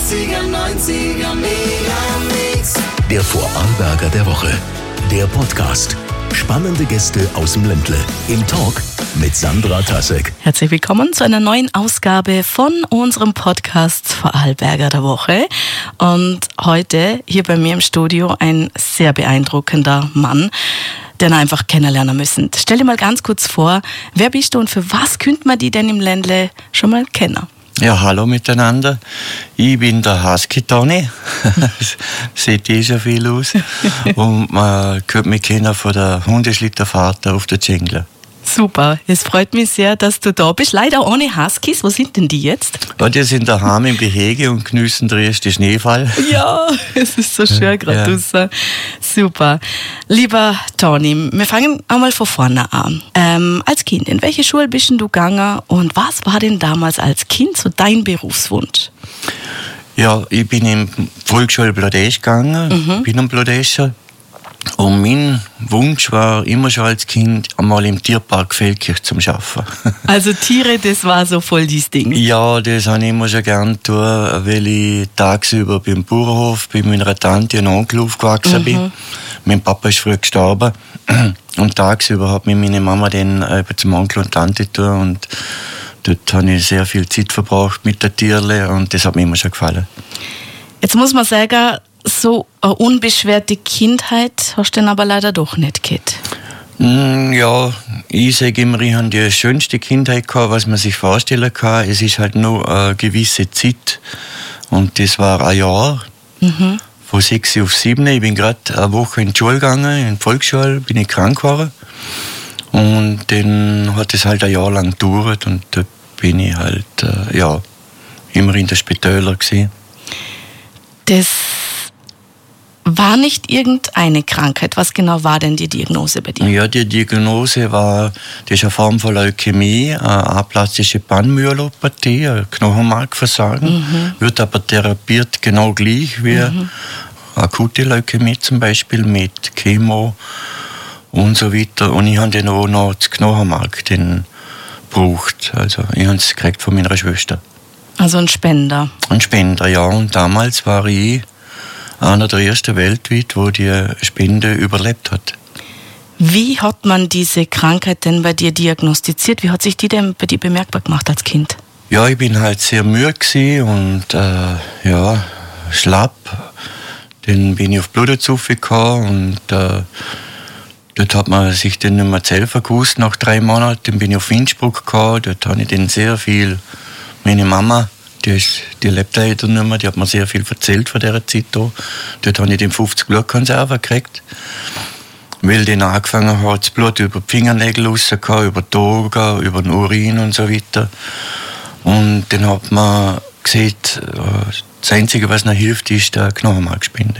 90er Megamix. Der Vorarlberger der Woche. Der Podcast. Spannende Gäste aus dem Ländle. Im Talk mit Sandra Tassek. Herzlich willkommen zu einer neuen Ausgabe von unserem Podcast Vorarlberger der Woche. Und heute hier bei mir im Studio ein sehr beeindruckender Mann, den wir einfach kennenlernen müssen. Stell dir mal ganz kurz vor, wer bist du und für was könnte man die denn im Ländle schon mal kennen? Ja, hallo miteinander. Ich bin der Husky Tony. Sieht schon viel aus. Und man könnte mich kennen von der Hundeschlitterfahrt auf der Dschengler. Super, es freut mich sehr, dass du da bist. Leider ohne Huskies. Wo sind denn die jetzt? Ja, die sind daheim im Gehege und genießen den ersten Schneefall. Ja, es ist so schön gerade draußen. Super. Lieber Toni, wir fangen einmal von vorne an. Als Kind, in welche Schule bist denn du gegangen und was war denn damals als Kind so dein Berufswunsch? Ja, ich bin in die Volksschule Blodesch gegangen, bin ein Blodescher. Und mein Wunsch war immer schon als Kind, einmal im Tierpark Feldkirch zu arbeiten. Also Tiere, das war so voll dieses Ding? Ja, das habe ich immer schon gern getan, weil ich tagsüber beim Bauernhof bei meiner Tante und Onkel aufgewachsen bin. Mein Papa ist früh gestorben und tagsüber hat mich meine Mama dann zum Onkel und Tante getan und dort habe ich sehr viel Zeit verbracht mit den Tieren und das hat mir immer schon gefallen. Jetzt muss man sagen, so eine unbeschwerte Kindheit hast du dann aber leider doch nicht gehabt. Ja, ich sage immer, ich habe die schönste Kindheit gehabt, was man sich vorstellen kann. Es ist halt nur eine gewisse Zeit und das war ein Jahr, von 6 auf 7. Ich bin gerade eine Woche in die Schule gegangen, in die Volksschule, bin ich krank geworden und dann hat es halt ein Jahr lang gedauert und da bin ich halt immer in der Spitäler gewesen. Das war nicht irgendeine Krankheit. Was genau war denn die Diagnose bei dir? Ja, die Diagnose war, das ist eine Form von Leukämie, eine aplastische Bandmyelopathie, ein Knochenmarkversagen. Wird aber therapiert genau gleich wie akute Leukämie zum Beispiel mit Chemo und so weiter. Und ich habe dann auch noch das Knochenmark gebraucht. Also ich habe es gekriegt von meiner Schwester. Also ein Spender? Ein Spender, ja. Und damals war ich einer der ersten weltweit, wo die Spende überlebt hat. Wie hat man diese Krankheit denn bei dir diagnostiziert? Wie hat sich die denn bei dir bemerkbar gemacht als Kind? Ja, ich bin halt sehr müde gewesen und schlapp. Dann bin ich auf Bluterzucht gekommen und dort hat man sich dann nicht mehr selber gewusst nach 3 Monaten. Dann bin ich auf Innsbruck gekommen, dort habe ich dann sehr viel, meine Mama, die lebt leider nicht mehr, die hat mir sehr viel erzählt von dieser Zeit hier. Dort habe ich den 50 Blutkonserven gekriegt, weil dann angefangen hat, das Blut über die Fingernägel rauszukommen, über die Augen, über den Urin und so weiter. Und dann hat man gesehen, das Einzige, was noch hilft, ist die Knochenmarkspende.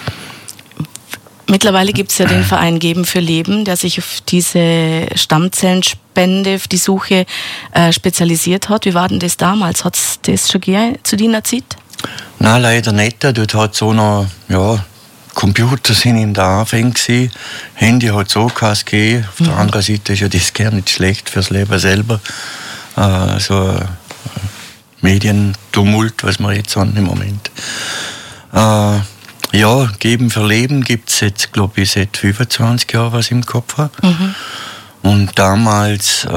Mittlerweile gibt es ja den Verein Geben für Leben, der sich auf diese Stammzellenspende, auf die Suche spezialisiert hat. Wie war denn das damals? Hat es das schon gegeben zu deiner Zeit? Nein, leider nicht. Dort hat es auch noch, Computer sind in der Anfang gewesen. Handy hat es auch gegeben. Auf der anderen Seite ist ja das gar nicht schlecht fürs Leben selber. So ein Medientumult, was wir jetzt haben im Moment. Ja, Geben für Leben gibt es jetzt, glaube ich, seit 25 Jahren, was ich im Kopf habe. Und damals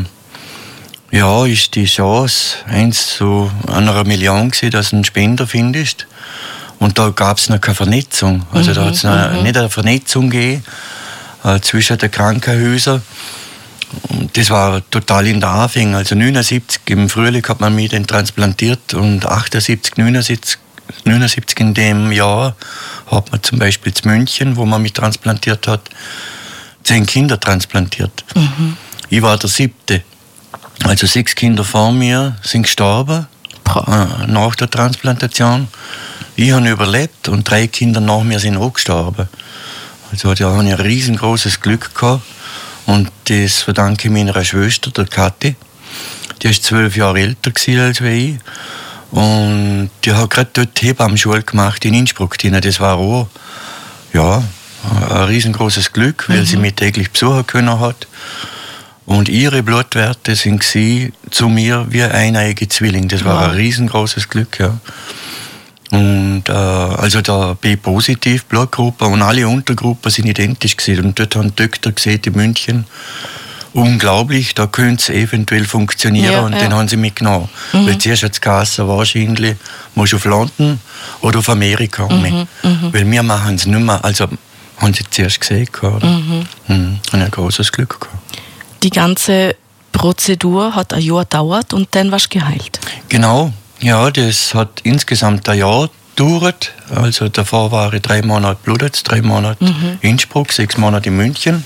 ist die Chance 1 zu 1 Million gewesen, dass du einen Spender findest. Und da gab es noch keine Vernetzung. Also da hat es noch nicht eine Vernetzung gegeben zwischen den Krankenhäusern. Und das war total in der Anfang. Also 79 im Frühling hat man mich dann transplantiert und 78, 79 in dem Jahr hat man zum Beispiel in München, wo man mich transplantiert hat, 10 Kinder transplantiert. Ich war der 7. Also 6 Kinder vor mir sind gestorben nach der Transplantation. Ich habe überlebt und 3 Kinder nach mir sind auch gestorben. Also da habe ich ein riesengroßes Glück gehabt. Und das verdanke ich meiner Schwester, der Kathi. Die war 12 Jahre älter als ich. Und die hat gerade dort Hebammenschule gemacht in Innsbruck. Das war auch ein riesengroßes Glück, weil sie mich täglich besuchen können hat. Und ihre Blutwerte sind zu mir wie ein eigener Zwilling. Das war ein riesengroßes Glück, ja. Und also der B-positiv Blutgruppe und alle Untergruppen sind identisch gewesen. Und dort haben die Doktor gesehen in München, unglaublich, da könnte es eventuell funktionieren, und den haben sie mitgenommen. Weil zuerst hat es geheißen, wahrscheinlich musst du auf London oder auf Amerika weil wir machen es nicht mehr, also haben sie zuerst gesehen, oder? Haben ein großes Glück gehabt. Die ganze Prozedur hat ein Jahr gedauert und dann warst du geheilt. Genau, ja, das hat insgesamt ein Jahr gedauert. Also davor war ich 3 Monate Blutetz, 3 Monate Innsbruck, 6 Monate in München.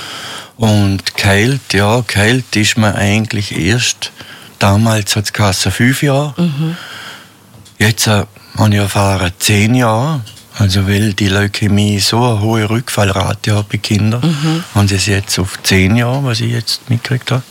Und geheilt ist man eigentlich erst, damals hat es geheißen 5 Jahre. Jetzt habe ich erfahren 10 Jahre. Also weil die Leukämie so eine hohe Rückfallrate hat bei Kindern, haben sie es jetzt auf 10 Jahre, was ich jetzt mitgekriegt habe.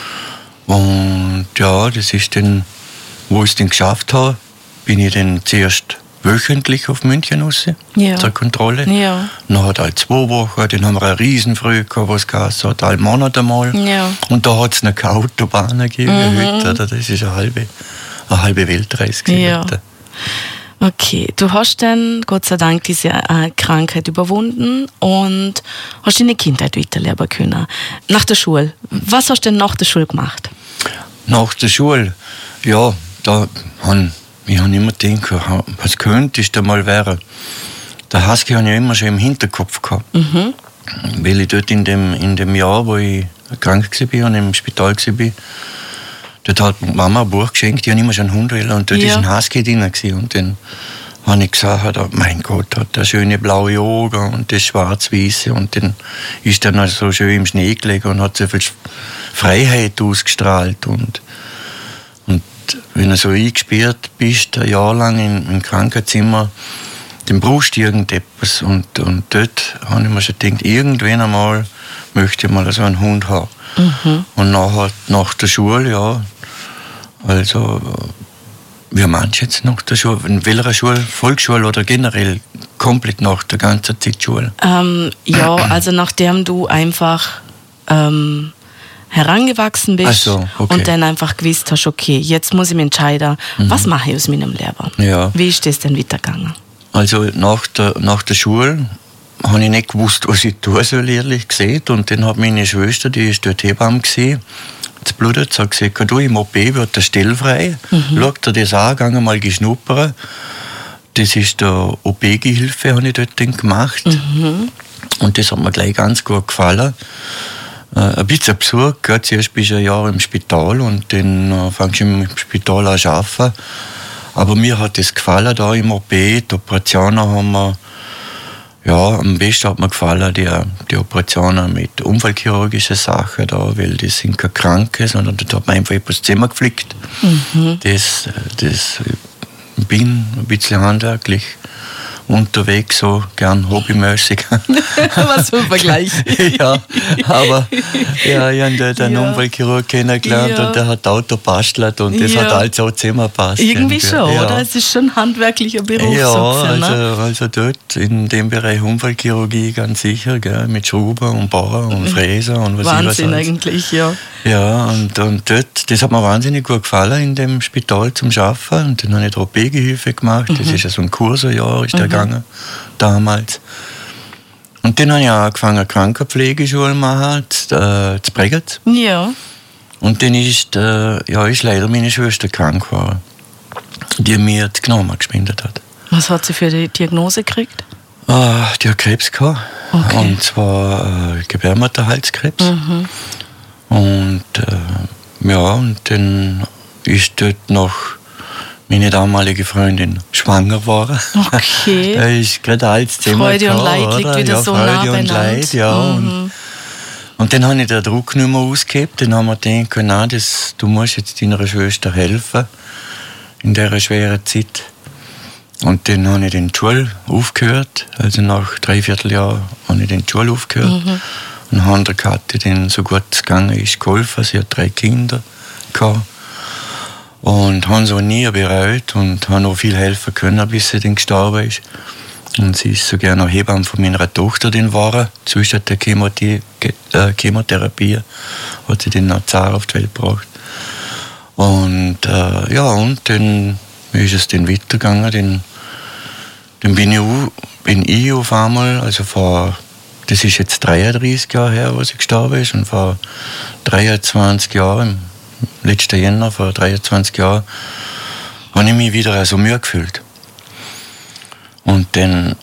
Und ja, das ist dann, wo ich es dann geschafft habe, bin ich dann zuerst wöchentlich auf München raus, zur Kontrolle. Ja. Dann hat halt 2 Wochen, dann haben wir eine Riesenfrüh gehabt, was geheißen hat, einen Monat einmal. Ja. Und da hat es noch keine Autobahn gegeben heute, oder? Das ist eine halbe Weltreise gewesen. Ja. Heute. Okay, du hast dann Gott sei Dank diese Krankheit überwunden und hast deine Kindheit weiterleben können. Nach der Schule, was hast du denn nach der Schule gemacht? Nach der Schule, ja, da ich habe immer gedacht, was könnte es da mal werden? Der Husky habe ich immer schon im Hinterkopf gehabt. Weil ich dort in dem Jahr, wo ich krank war und im Spital war, dort hat Mama ein Buch geschenkt, die haben immer schon einen Hund wollen, und dort ist ein Husky drin gewesen. Und dann habe ich gesagt, mein Gott, hat der schöne blaue Augen und das schwarz-weiße, und dann ist er noch so schön im Schnee gelegen und hat so viel Freiheit ausgestrahlt. Und wenn du so eingesperrt bist, ein Jahr lang im Krankenzimmer, dann brauchst du irgendetwas. Und dort habe ich mir schon gedacht, irgendwann einmal möchte ich mal so einen Hund haben. Und nach der Schule, ja, also, wie meinst du jetzt nach der Schule? In welcher Schule? Volksschule oder generell komplett nach der ganzen Zeit Schule? Ja, also nachdem du einfach herangewachsen bist und dann einfach gewusst hast, okay, jetzt muss ich mich entscheiden, was mache ich aus meinem Leben? Ja. Wie ist das denn weitergegangen? Also nach der Schule habe ich nicht gewusst, was ich tun soll, ehrlich gesagt. Und dann hat meine Schwester, die ist dort Hebamme gesehen, das Blutet, hat gesagt, du, im OP wird der Stell frei. Schau dir das an, geh mal schnuppern. Das ist der OP-Gehilfe, habe ich dort dann gemacht. Und das hat mir gleich ganz gut gefallen. Ein bisschen absurd, gell? Zuerst bist du ein Jahr im Spital und dann fängst du im Spital an zu arbeiten. Aber mir hat das gefallen da im OP. Die Operationen haben mir, ja, am besten hat mir gefallen die Operationen mit unfallchirurgischen Sachen da, weil das sind keine Kranke, sondern da hat man einfach etwas zusammengeflickt. Das bin ein bisschen handwerklich unterwegs, so gern hobbymäßig. Was für ein Vergleich. Ja, aber ja, ich habe dort einen Unfallchirurg kennengelernt und der hat Auto bastelt und das hat alles so zusammengepasst. Irgendwie schon, oder? Es ist schon ein handwerklicher Beruf. Ja, so gesehen, also dort in dem Bereich Unfallchirurgie ganz sicher, gell, mit Schrauber und Bohrer und Fräser und was Wahnsinn ich was eigentlich, ja. Ja, und dort, das hat mir wahnsinnig gut gefallen in dem Spital zum Arbeiten. Und dann habe ich da OP-Gehilfe gemacht. Das ist ja so ein Kurserjahr, ist der gegangen, damals. Und dann habe ich auch angefangen, Krankenpflegeschule zu machen, zu Bregenz. Ja. Und dann ist leider meine Schwester krank geworden, die mir die Gnome gespendet hat. Was hat sie für die Diagnose gekriegt? Die hat Krebs gehabt. Okay. Und zwar Gebärmutterhalskrebs. Und und dann ist dort noch meine damalige Freundin schwanger geworden. Okay. Da ist gerade alles Thema Freude und Leid oder? liegt wieder so Freude nah und beieinander. Leid, ja. Und dann habe ich den Druck nicht mehr ausgehebt. Dann haben wir gedacht, nein, du musst jetzt deiner Schwester helfen in dieser schweren Zeit. Und dann habe ich die Schule aufgehört. Also nach 3/4 Jahren habe ich die Schule aufgehört. Und habe der Kathi dann, so gut es gegangen ist, geholfen. Sie hat 3 Kinder gehabt. Und habe sie auch nie bereut und habe auch viel helfen können, bis sie dann gestorben ist. Und sie ist sogar noch Hebamme von meiner Tochter geworden. Zwischen der Chemotherapie hat sie dann noch Zahn auf die Welt gebracht. Und und dann ist es dann weitergegangen. Dann Dann bin ich auf einmal, also das ist jetzt 33 Jahre her, wo sie gestorben ist, und vor 23 Jahren, im letzten Jänner, vor 23 Jahren, habe ich mich wieder so müde gefühlt. Und dann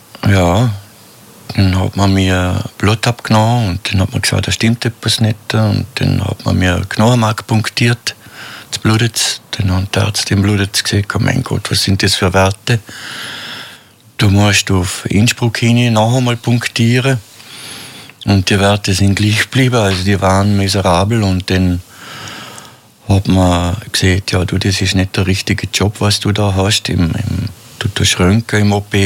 hat man mir Blut abgenommen und dann hat man gesagt, da stimmt etwas nicht. Und dann hat man mir Knochenmark punktiert, das blutet. Dann hat der Arzt im Blut gesagt, oh mein Gott, was sind das für Werte? Du musst auf Innsbruck hin noch einmal punktieren. Und die Werte sind gleich geblieben, also die waren miserabel. Und dann hat man gesagt, ja, du, das ist nicht der richtige Job, was du da hast. Du tust Röntgen im OP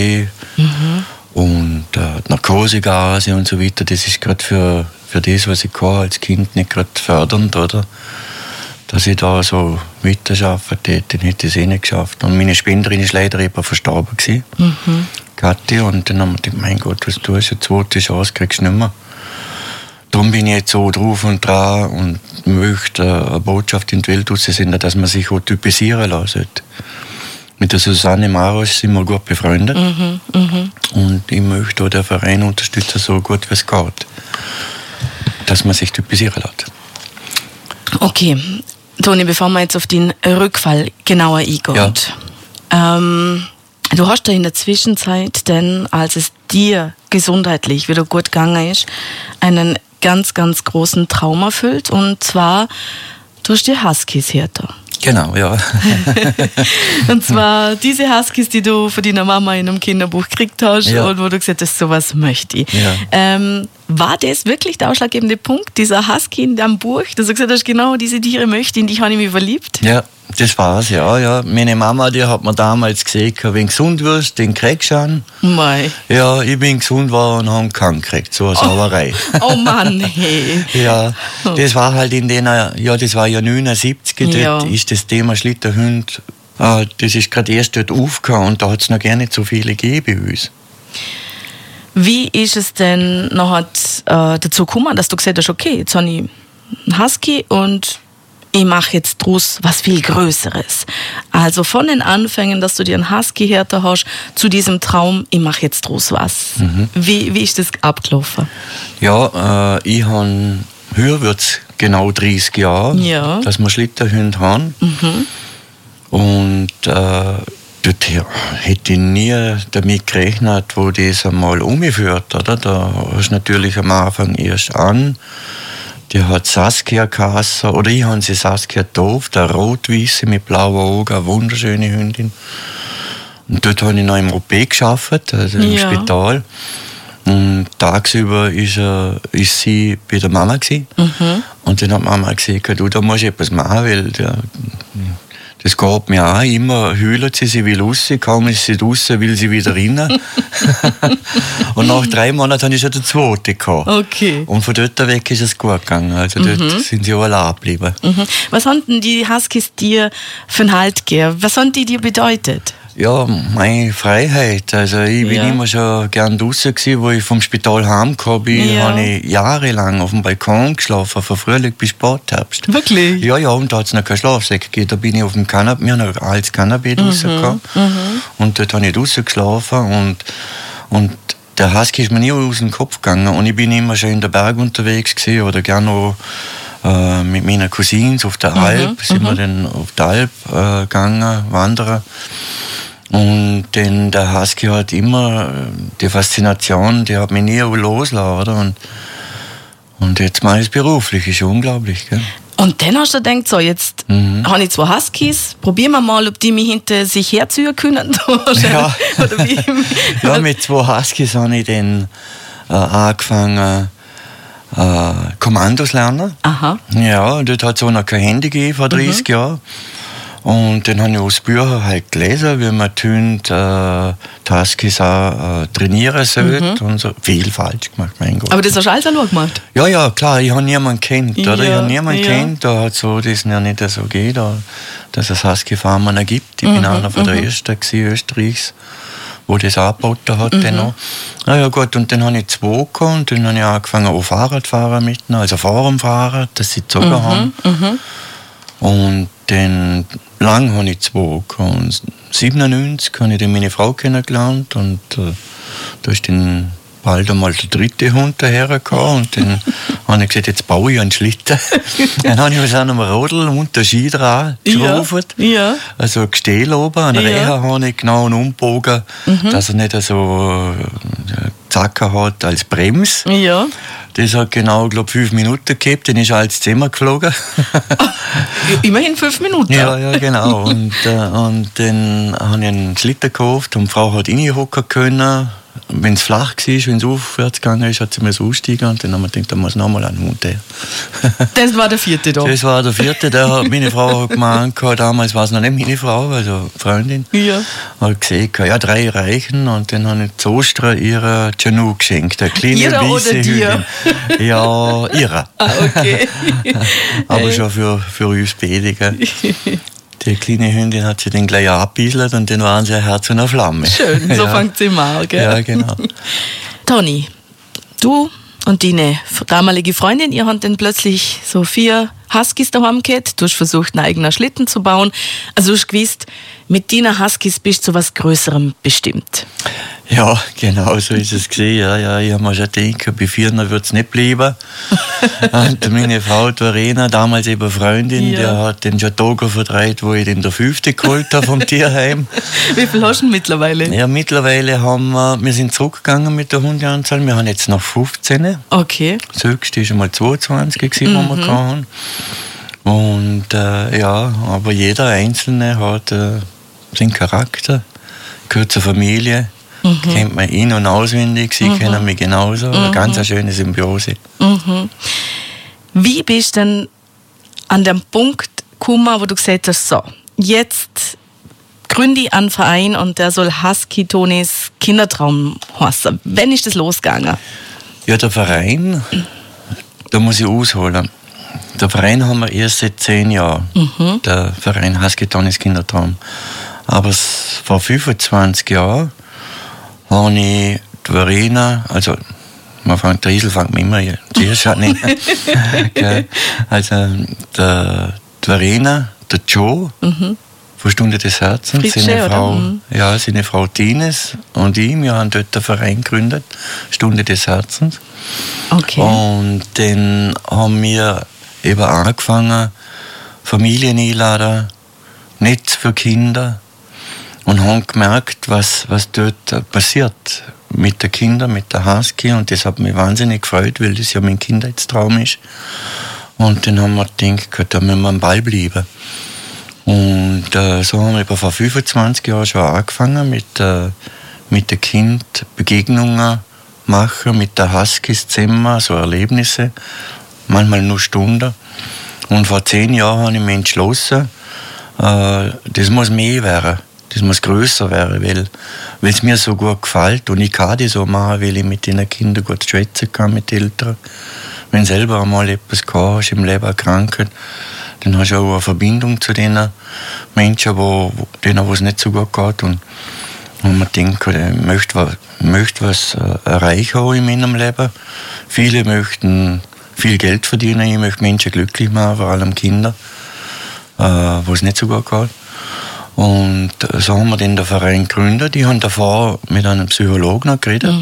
und Narkosegase und so weiter. Das ist gerade für das, was ich kann als Kind, nicht gerade fördernd, oder? Dass ich da so weiterarbeiten hätte, dann hätte ich es eh nicht geschafft. Und meine Spenderin ist leider eben verstorben gewesen, Kathi. Und dann haben wir gedacht, mein Gott, was tust du, eine zweite Chance kriegst du nicht mehr. Darum bin ich jetzt so drauf und dran und möchte eine Botschaft in die Welt raussenden, dass man sich auch typisieren lassen. Mit der Susanne Maros sind wir gut befreundet. Und ich möchte auch den Verein unterstützen, so gut wie es geht. Dass man sich typisieren lässt. Okay, Toni, bevor wir jetzt auf den Rückfall genauer eingehen. Ja. Du hast ja in der Zwischenzeit, denn als es dir gesundheitlich wieder gut gegangen ist, einen ganz, ganz großen Traum erfüllt. Und zwar, du hast die Huskies hergetan. Genau, ja. Und zwar diese Huskies, die du von deiner Mama in einem Kinderbuch gekriegt hast, ja, und wo du gesagt hast, sowas möchte ich. Ja. War das wirklich der ausschlaggebende Punkt, dieser Husky in deinem Buch, dass du gesagt hast, genau diese Tiere möchte ich, in die habe ich mich verliebt? Ja, das war's, ja. Meine Mama, die hat mir damals gesagt, wenn du gesund wirst, den kriegst du an. Mei. Ja, ich bin gesund war und habe keinen gekriegt, so eine Sauerei. Oh Mann, hey. Ja, das war halt das war ja 79, dort ist das Thema Schlittenhund, das ist gerade erst dort aufgekommen und da hat es noch gar nicht so viele gegeben bei uns. Wie ist es denn noch dazu gekommen, dass du gesagt hast, okay, jetzt habe ich einen Husky und ich mache jetzt draus was viel Größeres. Also von den Anfängen, dass du dir einen Husky herter hast, zu diesem Traum, ich mache jetzt draus was. Wie ist das abgelaufen? Ja, ich habe, heuer wird es genau 30 Jahre, dass wir Schlittenhunde haben. Und dort hätte ich nie damit gerechnet, wo das einmal umgeführt, oder? Da hast du natürlich am Anfang erst an. Die hat Saskia geheißen, oder ich habe sie Saskia Doof, der rot-weiße mit blauen Augen, eine wunderschöne Hündin. Und dort habe ich noch im OP gearbeitet, also im Spital. Und tagsüber ist sie bei der Mama gewesen. Und dann hat die Mama gesagt, du, da musst du etwas machen, weil das geht mir auch immer, heult sie will raus, kaum ist sie draussen, will sie wieder rein. Und nach 3 Monaten habe ich schon den zweiten gehabt. Okay. Und von dort weg ist es gut gegangen, also dort sind sie auch allein geblieben. Was haben denn die Huskies dir für einen Halt gegeben? Was haben die dir bedeutet? Ja, meine Freiheit. Also ich bin immer schon gern draußen gewesen, wo ich vom Spital heimgekommen bin, habe ich jahrelang auf dem Balkon geschlafen, von Frühling bis Spätherbst. Wirklich? Ja, und da hat es noch keinen Schlafsack gegeben. Da bin ich auf dem Kanapee, wir haben ein altes Kanapee draußen gehabt. Und dort habe ich draußen geschlafen und der Husky ist mir nie aus dem Kopf gegangen. Und ich bin immer schon in den Bergen unterwegs gewesen, oder gerne auch mit meinen Cousins auf der Alp. Sind wir dann auf der Alp gegangen, wandern. Und dann der Husky hat immer die Faszination, die hat mich nie losgelassen, oder? Und jetzt mache ich es beruflich, ist unglaublich, gell? Und dann hast du gedacht, so, jetzt habe ich 2 Huskies, probieren wir mal, ob die mich hinter sich herziehen können. Ja. Oder wie? Ja, mit 2 Huskies habe ich dann angefangen, Kommandos lernen. Aha. Ja, dort hat es auch noch kein Handy gegeben vor 30 Jahren. Und dann habe ich aus Büchern halt gelesen, wie man die Hunde, die Huskies auch trainieren sollte. Und so. Viel falsch gemacht, mein Gott. Aber das hast du alles allein gemacht? Ja, klar, ich habe niemanden kennt. Oder? Ich habe niemanden kennt, da hat so das ja nicht so geht, dass es Husky-Farmen gibt. Ich bin einer von der Ersten Österreichs, wo das angeboten hat. Dann noch. Ja gut, und dann habe ich 2 gehabt und dann habe ich angefangen, auch Fahrradfahren mitzunehmen, also Fahren, dass sie gezogen haben. Und dann lang habe ich gezogen. Und 1997 habe ich dann meine Frau kennengelernt und da ist dann bald einmal der dritte Hund dahergekommen und dann habe ich gesagt, jetzt baue ich einen Schlitten. Dann habe ich aus einem Rodel und der Ski dran geschraubt. Ja. Also ein Gestell oben, einen Reher habe ich genau umgebogen, dass er nicht so Zacken hat als Brems. Ja. Das hat genau, glaube ich, 5 Minuten gehabt, dann ist er ins Zimmer geflogen. Immerhin 5 Minuten. Ja, genau. Und dann habe ich einen Schlitten gekauft und die Frau hat reinhocken können. Wenn es flach war, wenn es aufwärts gegangen ist, hat sie mir so aussteigen und dann haben wir gedacht, da muss nochmal ein Hund her. Das war der vierte da. Das war der vierte, meine Frau hat gemeint, damals war es noch nicht meine Frau, also Freundin. Ja. Hat gesagt, ja, 3 reichen und dann habe ich zu Ostern ihre Janu geschenkt, eine kleine Ihre weiße oder dir? Hündin. Ja, ihre. Okay. Aber schon für uns beide. Gell? Die kleine Hündin hat sie dann gleich abbieselt und dann waren sie ein Herz und eine Flamme. Schön, so fängt sie mal an, gell? Ja, genau. Toni, du und deine damalige Freundin, ihr habt dann plötzlich so 4 Huskies daheim gehabt. Du hast versucht, einen eigenen Schlitten zu bauen. Also du hast gewusst, mit deinen Huskies bist du zu was Größerem bestimmt. Ja, genau so ist es gesehen. Ja, ich habe mir schon gedacht, bei 4 wird es nicht bleiben. Und meine Frau, die Verena, damals eben Freundin, die hat den schon Tage verdreht, wo ich den der 5. geholt habe vom Tierheim. Wie viel hast du mittlerweile? Ja, mittlerweile wir sind zurückgegangen mit der Hundeanzahl. Wir haben jetzt noch 15. Okay. Das höchste war schon mal 22 gewesen, wo wir hatten. Und aber jeder Einzelne hat seinen Charakter, gehört zur Familie. Kennt man in- und auswendig, sie kennen mich genauso. Eine ganz schöne Symbiose. Wie bist du denn an dem Punkt gekommen, wo du gesagt hast, so, jetzt gründe ich einen Verein und der soll Husky Tonis Kindertraum heißen. Wann ist das losgegangen? Ja, der Verein, da muss ich ausholen. Der Verein haben wir erst seit 10 Jahren. Der Verein Husky Tonis Kindertraum. Aber vor 25 Jahren habe ich die Verena, also der Isel fängt immer zuerst an. Also die Verena, der Joe, von Stunde des Herzens, seine Frau Tines und ich, wir haben dort einen Verein gegründet, Stunde des Herzens. Okay. Und dann haben wir eben angefangen, Familien einladen, Netz für Kinder, und haben gemerkt, was dort passiert mit den Kindern, mit der Husky. Und das hat mich wahnsinnig gefreut, weil das ja mein Kindheitstraum ist. Und dann haben wir gedacht, da müssen wir am Ball bleiben. Und so haben wir vor 25 Jahren schon angefangen mit den Kindern Begegnungen machen, mit den Huskies zusammen, so Erlebnisse, manchmal nur Stunden. Und vor 10 Jahren habe ich mich entschlossen, das muss mehr werden. Das muss grösser werden, weil es mir so gut gefällt und ich kann das so machen, weil ich mit den Kindern gut schwätzen kann, mit den Eltern. Wenn selber einmal etwas gehabt hast, im Leben Krankheit, dann hast du auch eine Verbindung zu den Menschen, denen es nicht so gut geht. Und man denkt, ich möchte was erreichen in meinem Leben. Viele möchten viel Geld verdienen, ich möchte Menschen glücklich machen, vor allem Kinder, wo es nicht so gut geht. Und so haben wir den Verein gegründet. Ich habe davor mit einem Psychologen noch geredet.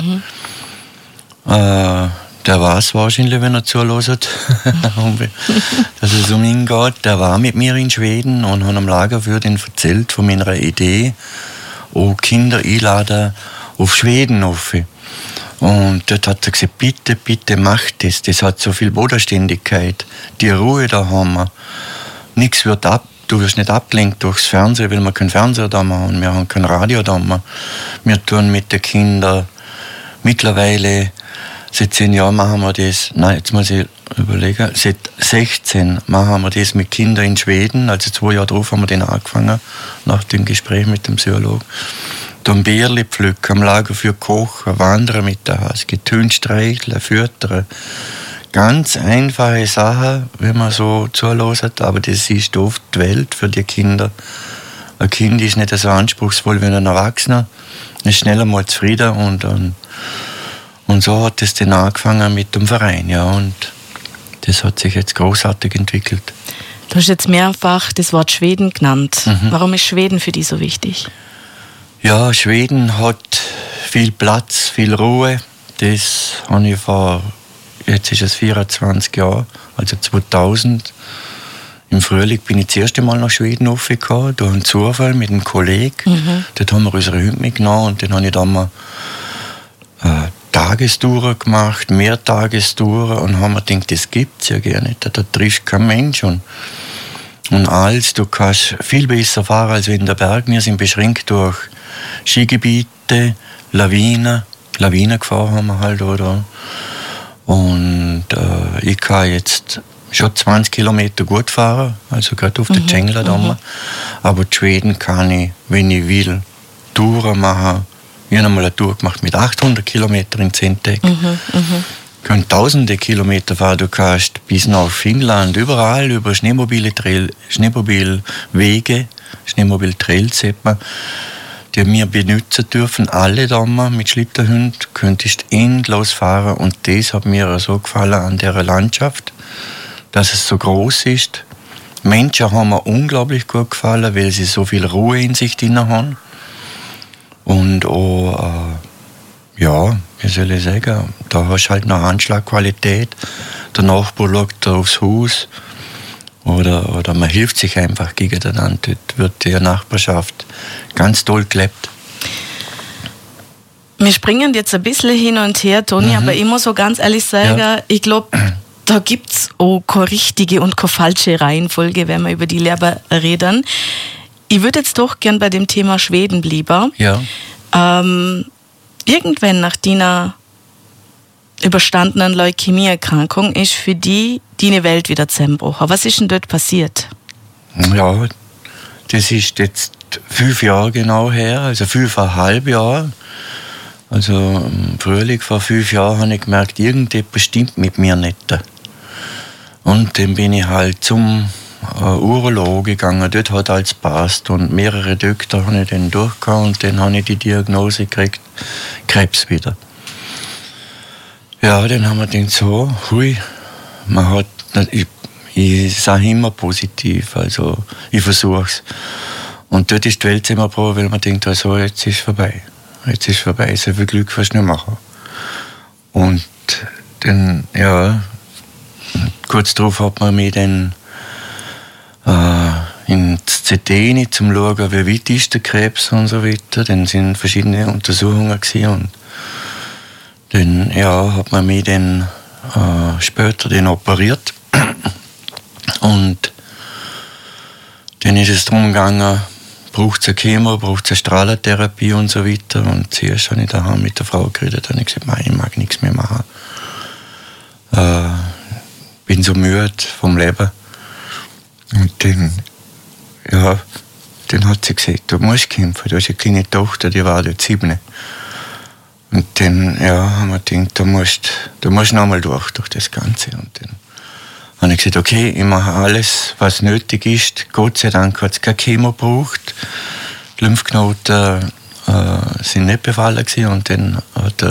Der weiß wahrscheinlich, wenn er zuhört, dass es um ihn geht. Der war mit mir in Schweden und hat am Lagerfeuer erzählt von meiner Idee, Kinder einladen auf Schweden rauf. Und dort hat er gesagt, bitte macht das. Das hat so viel Bodenständigkeit. Die Ruhe da haben wir. Nichts wird Du wirst nicht abgelenkt durchs Fernsehen, weil wir keinen Fernseher da machen, wir haben kein Radio da machen. Wir tun mit den Kindern mittlerweile, seit 10 Jahren machen wir das, jetzt muss ich überlegen, seit 16 machen wir das mit Kindern in Schweden, also 2 Jahre drauf haben wir den angefangen, nach dem Gespräch mit dem Psychologen. Dann Bärli pflücken, am Lagerfeuer kochen, wandern mit der Husky, Töne streicheln, füttern. Ganz einfache Sachen, wenn man so zuhört, aber das ist oft die Welt für die Kinder. Ein Kind ist nicht so anspruchsvoll wie ein Erwachsener, ist schneller mal zufrieden und so hat es dann angefangen mit dem Verein, ja, und das hat sich jetzt großartig entwickelt. Du hast jetzt mehrfach das Wort Schweden genannt. Warum ist Schweden für dich so wichtig? Ja, Schweden hat viel Platz, viel Ruhe. Das habe ich jetzt ist es 24 Jahre, also 2000. Im Frühling bin ich das erste Mal nach Schweden raufgekommen, durch einen Zufall mit einem Kollegen. Dort haben wir unsere Hunde mitgenommen und dann habe ich da mal Tagestouren gemacht, Mehrtagestouren und haben mir gedacht, das gibt es ja gar nicht. Da trifft kein Mensch. Und du kannst viel besser fahren als in der Berg. Wir sind beschränkt durch Skigebiete, Lawinen gefahren haben wir halt, oder? Und ich kann jetzt schon 20 Kilometer gut fahren, also gerade auf der Tschengler da. Aber in Schweden kann ich, wenn ich will, Touren machen. Ich habe einmal eine Tour gemacht mit 800 Kilometern in 10 Tagen. Du kannst tausende Kilometer fahren, du kannst bis nach Finnland, überall über Schneemobilwege, Schneemobil-Trails, die wir benutzen dürfen, alle da mit Schlitterhund, könntest endlos fahren und das hat mir so gefallen an dieser Landschaft, dass es so groß ist. Menschen haben mir unglaublich gut gefallen, weil sie so viel Ruhe in sich drin haben. Und auch, wie soll ich sagen, da hast du halt noch Handschlagqualität. Der Nachbar schaut da aufs Haus. Oder man hilft sich einfach gegeneinander. Dort wird die Nachbarschaft ganz toll gelebt. Wir springen jetzt ein bisschen hin und her, Toni, aber ich muss so ganz ehrlich sagen, ich glaube, da gibt es auch keine richtige und keine falsche Reihenfolge, wenn wir über die Lehrer reden. Ich würde jetzt doch gern bei dem Thema Schweden bleiben. Ja. Irgendwann nach deiner überstandenen Leukämieerkrankung ist für die deine Welt wieder zusammengebrochen. Was ist denn dort passiert? Ja, das ist jetzt 5 Jahre genau her, also 5,5 Jahre. Also im Frühling vor 5 Jahren habe ich gemerkt, irgendetwas stimmt mit mir nicht. Und dann bin ich halt zum Urolog gegangen, dort hat alles gepasst und mehrere Doktor habe ich dann durchgehauen und dann habe ich die Diagnose gekriegt, Krebs wieder. Ja, dann haben wir gedacht, so, ich sage immer positiv, also ich versuche es. Und dort ist die Welt zusammengebrochen, weil man denkt, also jetzt ist vorbei, so viel Glück wirst du nicht machen. Und dann, ja, kurz darauf hat man mich dann ins CT zum Schauen, wie weit ist der Krebs und so weiter. Dann sind verschiedene Untersuchungen gewesen und dann hat man mich dann später dann operiert und dann ist es darum gegangen, braucht es eine Chemo, braucht es eine Strahlentherapie und so weiter. Und zuerst habe ich daheim mit der Frau geredet und ich gesagt, ich mag nichts mehr machen. Bin so müde vom Leben. Und dann hat sie gesagt, du musst kämpfen, du hast eine kleine Tochter, die war dort 7. Und dann haben wir gedacht, du musst noch einmal durch das Ganze. Und dann habe ich gesagt, okay, ich mache alles, was nötig ist. Gott sei Dank hat es keine Chemo gebraucht. Die Lymphknoten sind nicht befallen gewesen. Und dann hat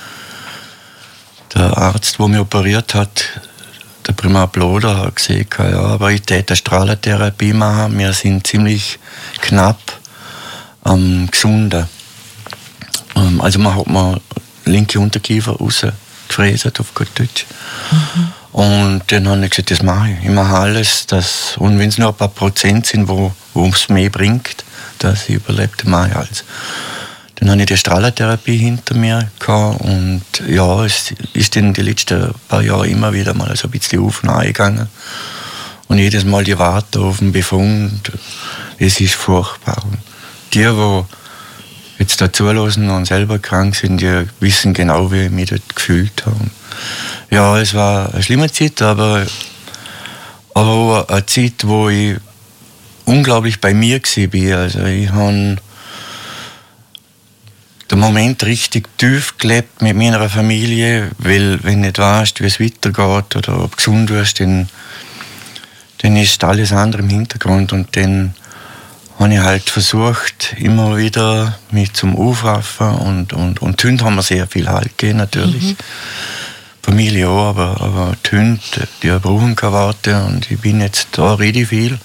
der Arzt, der mich operiert hat, der Primar Bloder, hat gesagt, ja, aber ich täte eine Strahlentherapie machen. Wir sind ziemlich knapp am Gesunden. Also man hat mir linke Unterkiefer rausgefräst, auf gut Deutsch. Und dann habe ich gesagt, das mache ich. Ich mache alles. Und wenn es nur ein paar Prozent sind, wo es mehr bringt, dass ich überlebe, dann mache ich alles. Dann habe ich die Strahlentherapie hinter mir gehabt und ja, es ist in den letzten paar Jahren immer wieder mal so ein bisschen auf und an gegangen. Und jedes Mal die Warte auf den Befund, es ist furchtbar. Und die jetzt da zulassen und selber krank sind, die wissen genau, wie ich mich dort gefühlt habe. Ja, es war eine schlimme Zeit, aber auch eine Zeit, wo ich unglaublich bei mir war. Also ich habe den Moment richtig tief gelebt mit meiner Familie, weil wenn du nicht weißt, wie es weitergeht oder ob du gesund wirst, dann ist alles andere im Hintergrund. Und dann habe ich halt versucht, immer wieder mich zum Aufraffen und die Hunde haben mir sehr viel Halt gegeben, natürlich. Familie auch, aber die Hunde, die brauchen keine Worte und ich bin jetzt da, rede viel.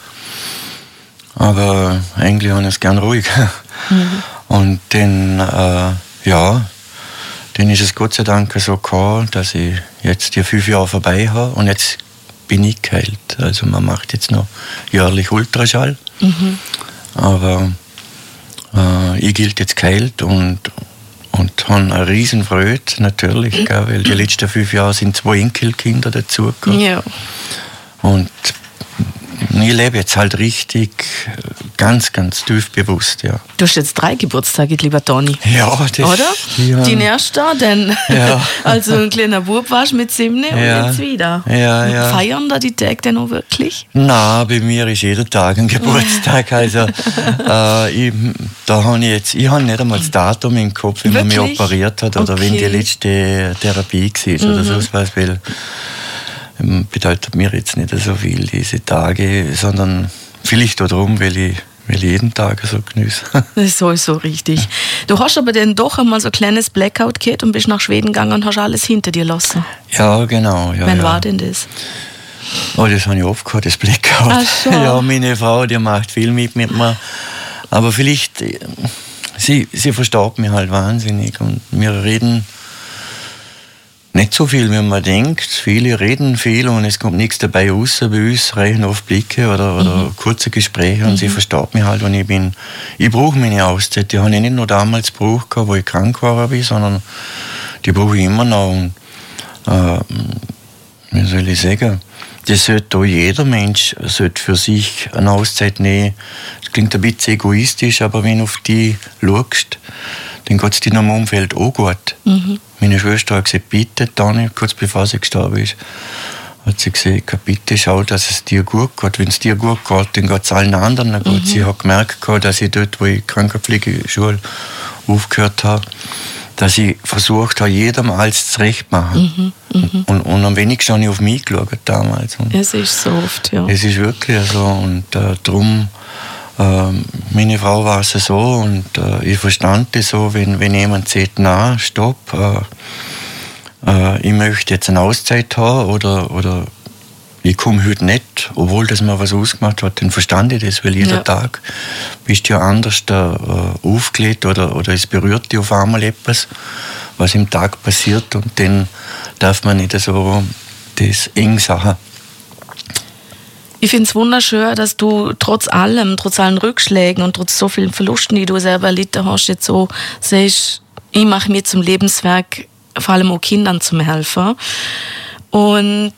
Aber eigentlich habe ich es gern ruhig. Und dann, dann ist es Gott sei Dank so gekommen, dass ich jetzt die 5 Jahre vorbei habe und jetzt bin ich geheilt. Also man macht jetzt noch jährlich Ultraschall. Aber ich gilt jetzt geheilt und habe eine riesen Freude, natürlich, gell, weil die letzten 5 Jahre sind 2 Enkelkinder dazugekommen. Ja. Und ich lebe jetzt halt richtig ganz, ganz tief bewusst, ja. Du hast jetzt 3 Geburtstage, lieber Toni. Ja, das... Oder? Ja. Die erste, dann Ja. also ein kleiner Bub warst mit 7 und jetzt wieder. Ja. Feiern da die Tage denn auch wirklich? Na, bei mir ist jeder Tag ein Geburtstag. Also, ich habe nicht einmal das Datum im Kopf, wenn man mich Wirklich? operiert hat oder wenn die letzte Therapie war oder so was, weil bedeutet mir jetzt nicht so viel diese Tage, sondern vielleicht auch darum, weil ich jeden Tag so genieße. Das ist sowieso richtig. Du hast aber dann doch einmal so ein kleines Blackout gehabt und bist nach Schweden gegangen und hast alles hinter dir gelassen. Ja, genau. Ja, Wann war denn das? Oh, das habe ich oft gehabt, das Blackout. Ach so. Ja, meine Frau, die macht viel mit mir. Aber vielleicht, sie versteht mich halt wahnsinnig und wir reden nicht so viel, wie man denkt. Viele reden viel und es kommt nichts dabei raus. Bei uns reichen oft Blicke oder kurze Gespräche und sie versteht mich halt, wenn ich brauche meine Auszeit. Die habe ich nicht nur damals gebraucht, wo ich krank war, sondern die brauche ich immer noch. Und, wie soll ich sagen, das sollte auch jeder Mensch sollte für sich eine Auszeit nehmen. Das klingt ein bisschen egoistisch, aber wenn du auf die schaust, dann geht es dir im Umfeld auch gut. Meine Schwester hat gesagt, bitte, Dani, kurz bevor sie gestorben ist, hat sie gesagt, bitte schau, dass es dir gut geht. Wenn es dir gut geht, dann geht es allen anderen gut. Sie hat gemerkt, dass ich dort, wo ich Krankenpflegeschule aufgehört habe, dass ich versucht habe, jedem alles zurecht zu machen. Und am wenigsten habe ich auf mich geschaut damals. Und Es ist so oft, ja. es ist wirklich so und darum, meine Frau war es so und ich verstand das so, wenn jemand sagt, na, stopp, ich möchte jetzt eine Auszeit haben oder ich komme heute nicht, obwohl das mir was ausgemacht hat, dann verstand ich das, weil jeder Tag bist du ja anders aufgelegt oder es berührt dich auf einmal etwas, was im Tag passiert und dann darf man nicht so das eng sagen. Ich finde es wunderschön, dass du trotz allem, trotz allen Rückschlägen und trotz so vielen Verlusten, die du selber erlitten hast, jetzt so siehst, ich mache mir zum Lebenswerk, vor allem auch Kindern zum Helfer. Und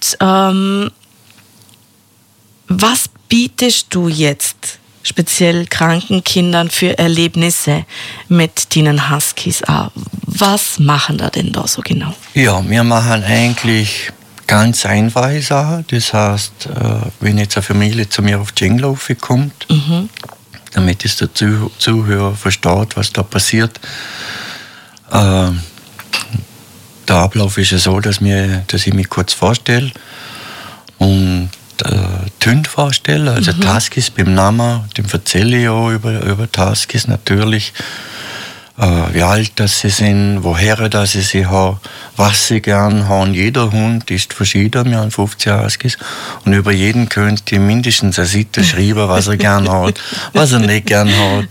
was bietest du jetzt speziell kranken Kindern für Erlebnisse mit deinen Huskies an? Was machen da denn da so genau? Ja, wir machen eigentlich ganz einfache Sachen. Das heißt, wenn jetzt eine Familie zu mir auf die Schenglaufe kommt, damit es der Zuhörer versteht, was da passiert. Der Ablauf ist ja so, dass ich mich kurz vorstelle und die Hunde vorstelle, also die Huskies beim Namen, dem erzähle ich auch über die Huskies natürlich. Wie alt das sie sind, woher das sie haben, was sie gern haben. Jeder Hund ist verschieden, wir haben 15 Huskies und über jeden könnt ihr mindestens eine Seite schreiben, was er gern hat, was er nicht gern hat.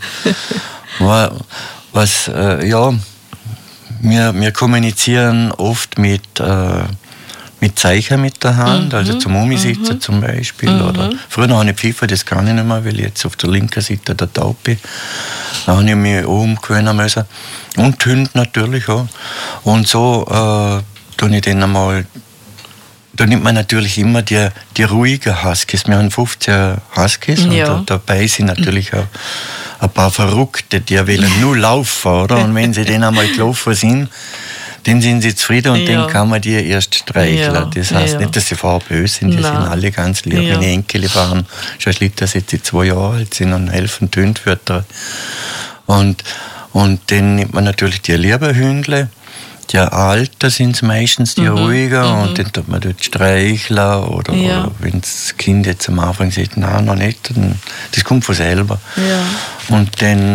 Wir kommunizieren oft mit Zeichen mit der Hand, also zum Umsitzen zum Beispiel. Oder früher habe ich Pfeife, das kann ich nicht mehr, weil ich jetzt auf der linken Seite der Taube bin. Da habe ich mich umgewöhnen müssen. Und die Hunde natürlich auch. Und so tue ich dann einmal. Da nimmt man natürlich immer die ruhigen Huskies. Wir haben 15 Huskies und dabei sind natürlich auch ein paar Verrückte, die wollen nur laufen, oder? Und wenn sie dann einmal gelaufen sind, dann sind sie zufrieden und dann kann man die erst streicheln. Ja. Das heißt nicht, dass sie vorher böse sind, die sind alle ganz lieb. Meine Enkel fahren schon Schlitten, seit sie 2 Jahre alt sind und helfen die Hunde füttern. Und dann nimmt man natürlich die lieben Hündle. Die Alten sind es meistens, die ruhiger, und dann tut man dort streicheln oder wenn das Kind jetzt am Anfang sagt, nein, noch nicht, dann, das kommt von selber. Ja. Und dann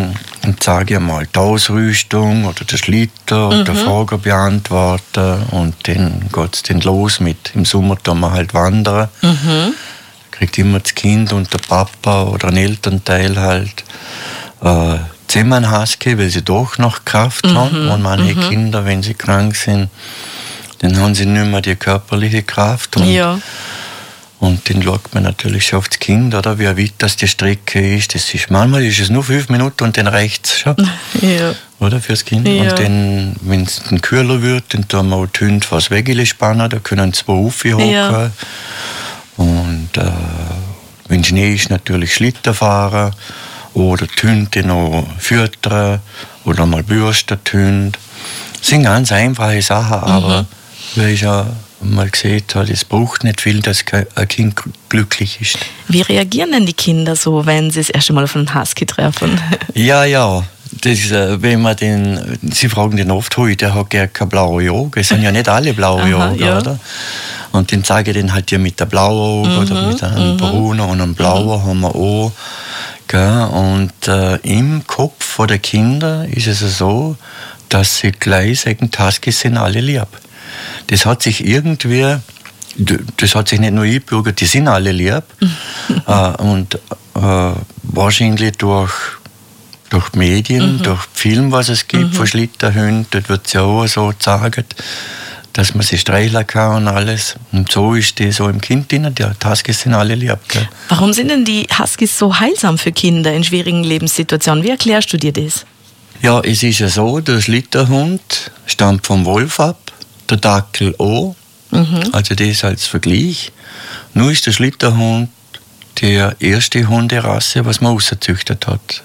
Dann sage ich mal die Ausrüstung oder der Schlitter oder Fragen beantworten und dann geht es dann los mit, im Sommer tun wir halt wandern. Kriegt immer das Kind und der Papa oder ein Elternteil halt zusammen einen Husky, weil sie doch noch Kraft haben. Und manche Kinder, wenn sie krank sind, dann haben sie nicht mehr die körperliche Kraft. Und dann schaut man natürlich schon auf das Kind, oder, wie weit das die Strecke ist. Manchmal ist es nur 5 Minuten und dann reicht es schon. Oder, fürs Kind. Und dann, wenn es dann kühler wird, dann tun wir auch die Hunde vor das Wägele spannen, da können 2 hochhocken. Und wenn Schnee ist, natürlich Schlitten fahren oder die Hunde noch füttern oder mal bürsten die Hunde. Das sind ganz einfache Sachen, aber wie ich ja mal gesehen habe, es braucht nicht viel, dass ein Kind glücklich ist. Wie reagieren denn die Kinder so, wenn sie das erste Mal auf einen Husky treffen? Ja. Das, wenn man sie fragen den oft, der hat gar keine blaue Augen. Es sind ja nicht alle blaue Augen, oder? Und dann sage ich den halt ja mit der blauen Augen oder mit einem braunen und einem blauen haben wir auch. Gell? Und im Kopf der Kinder ist es so, dass sie gleich sagen, die Huskies sind alle lieb. Das hat sich irgendwie, das hat sich nicht nur eingebürgert, die sind alle lieb. Und wahrscheinlich durch Medien, durch Film, was es gibt von Schlittenhunden, dort wird es ja auch so gezeigt, dass man sie streicheln kann und alles. Und so ist die so im Kind drin, die Huskies sind alle lieb. Gell? Warum sind denn die Huskies so heilsam für Kinder in schwierigen Lebenssituationen? Wie erklärst du dir das? Ja, es ist ja so, der Schlittenhund stammt vom Wolf ab, der Dackel auch, also das als Vergleich. Nur ist der Schlittenhund die erste Hunderasse, was man ausgezüchtet hat.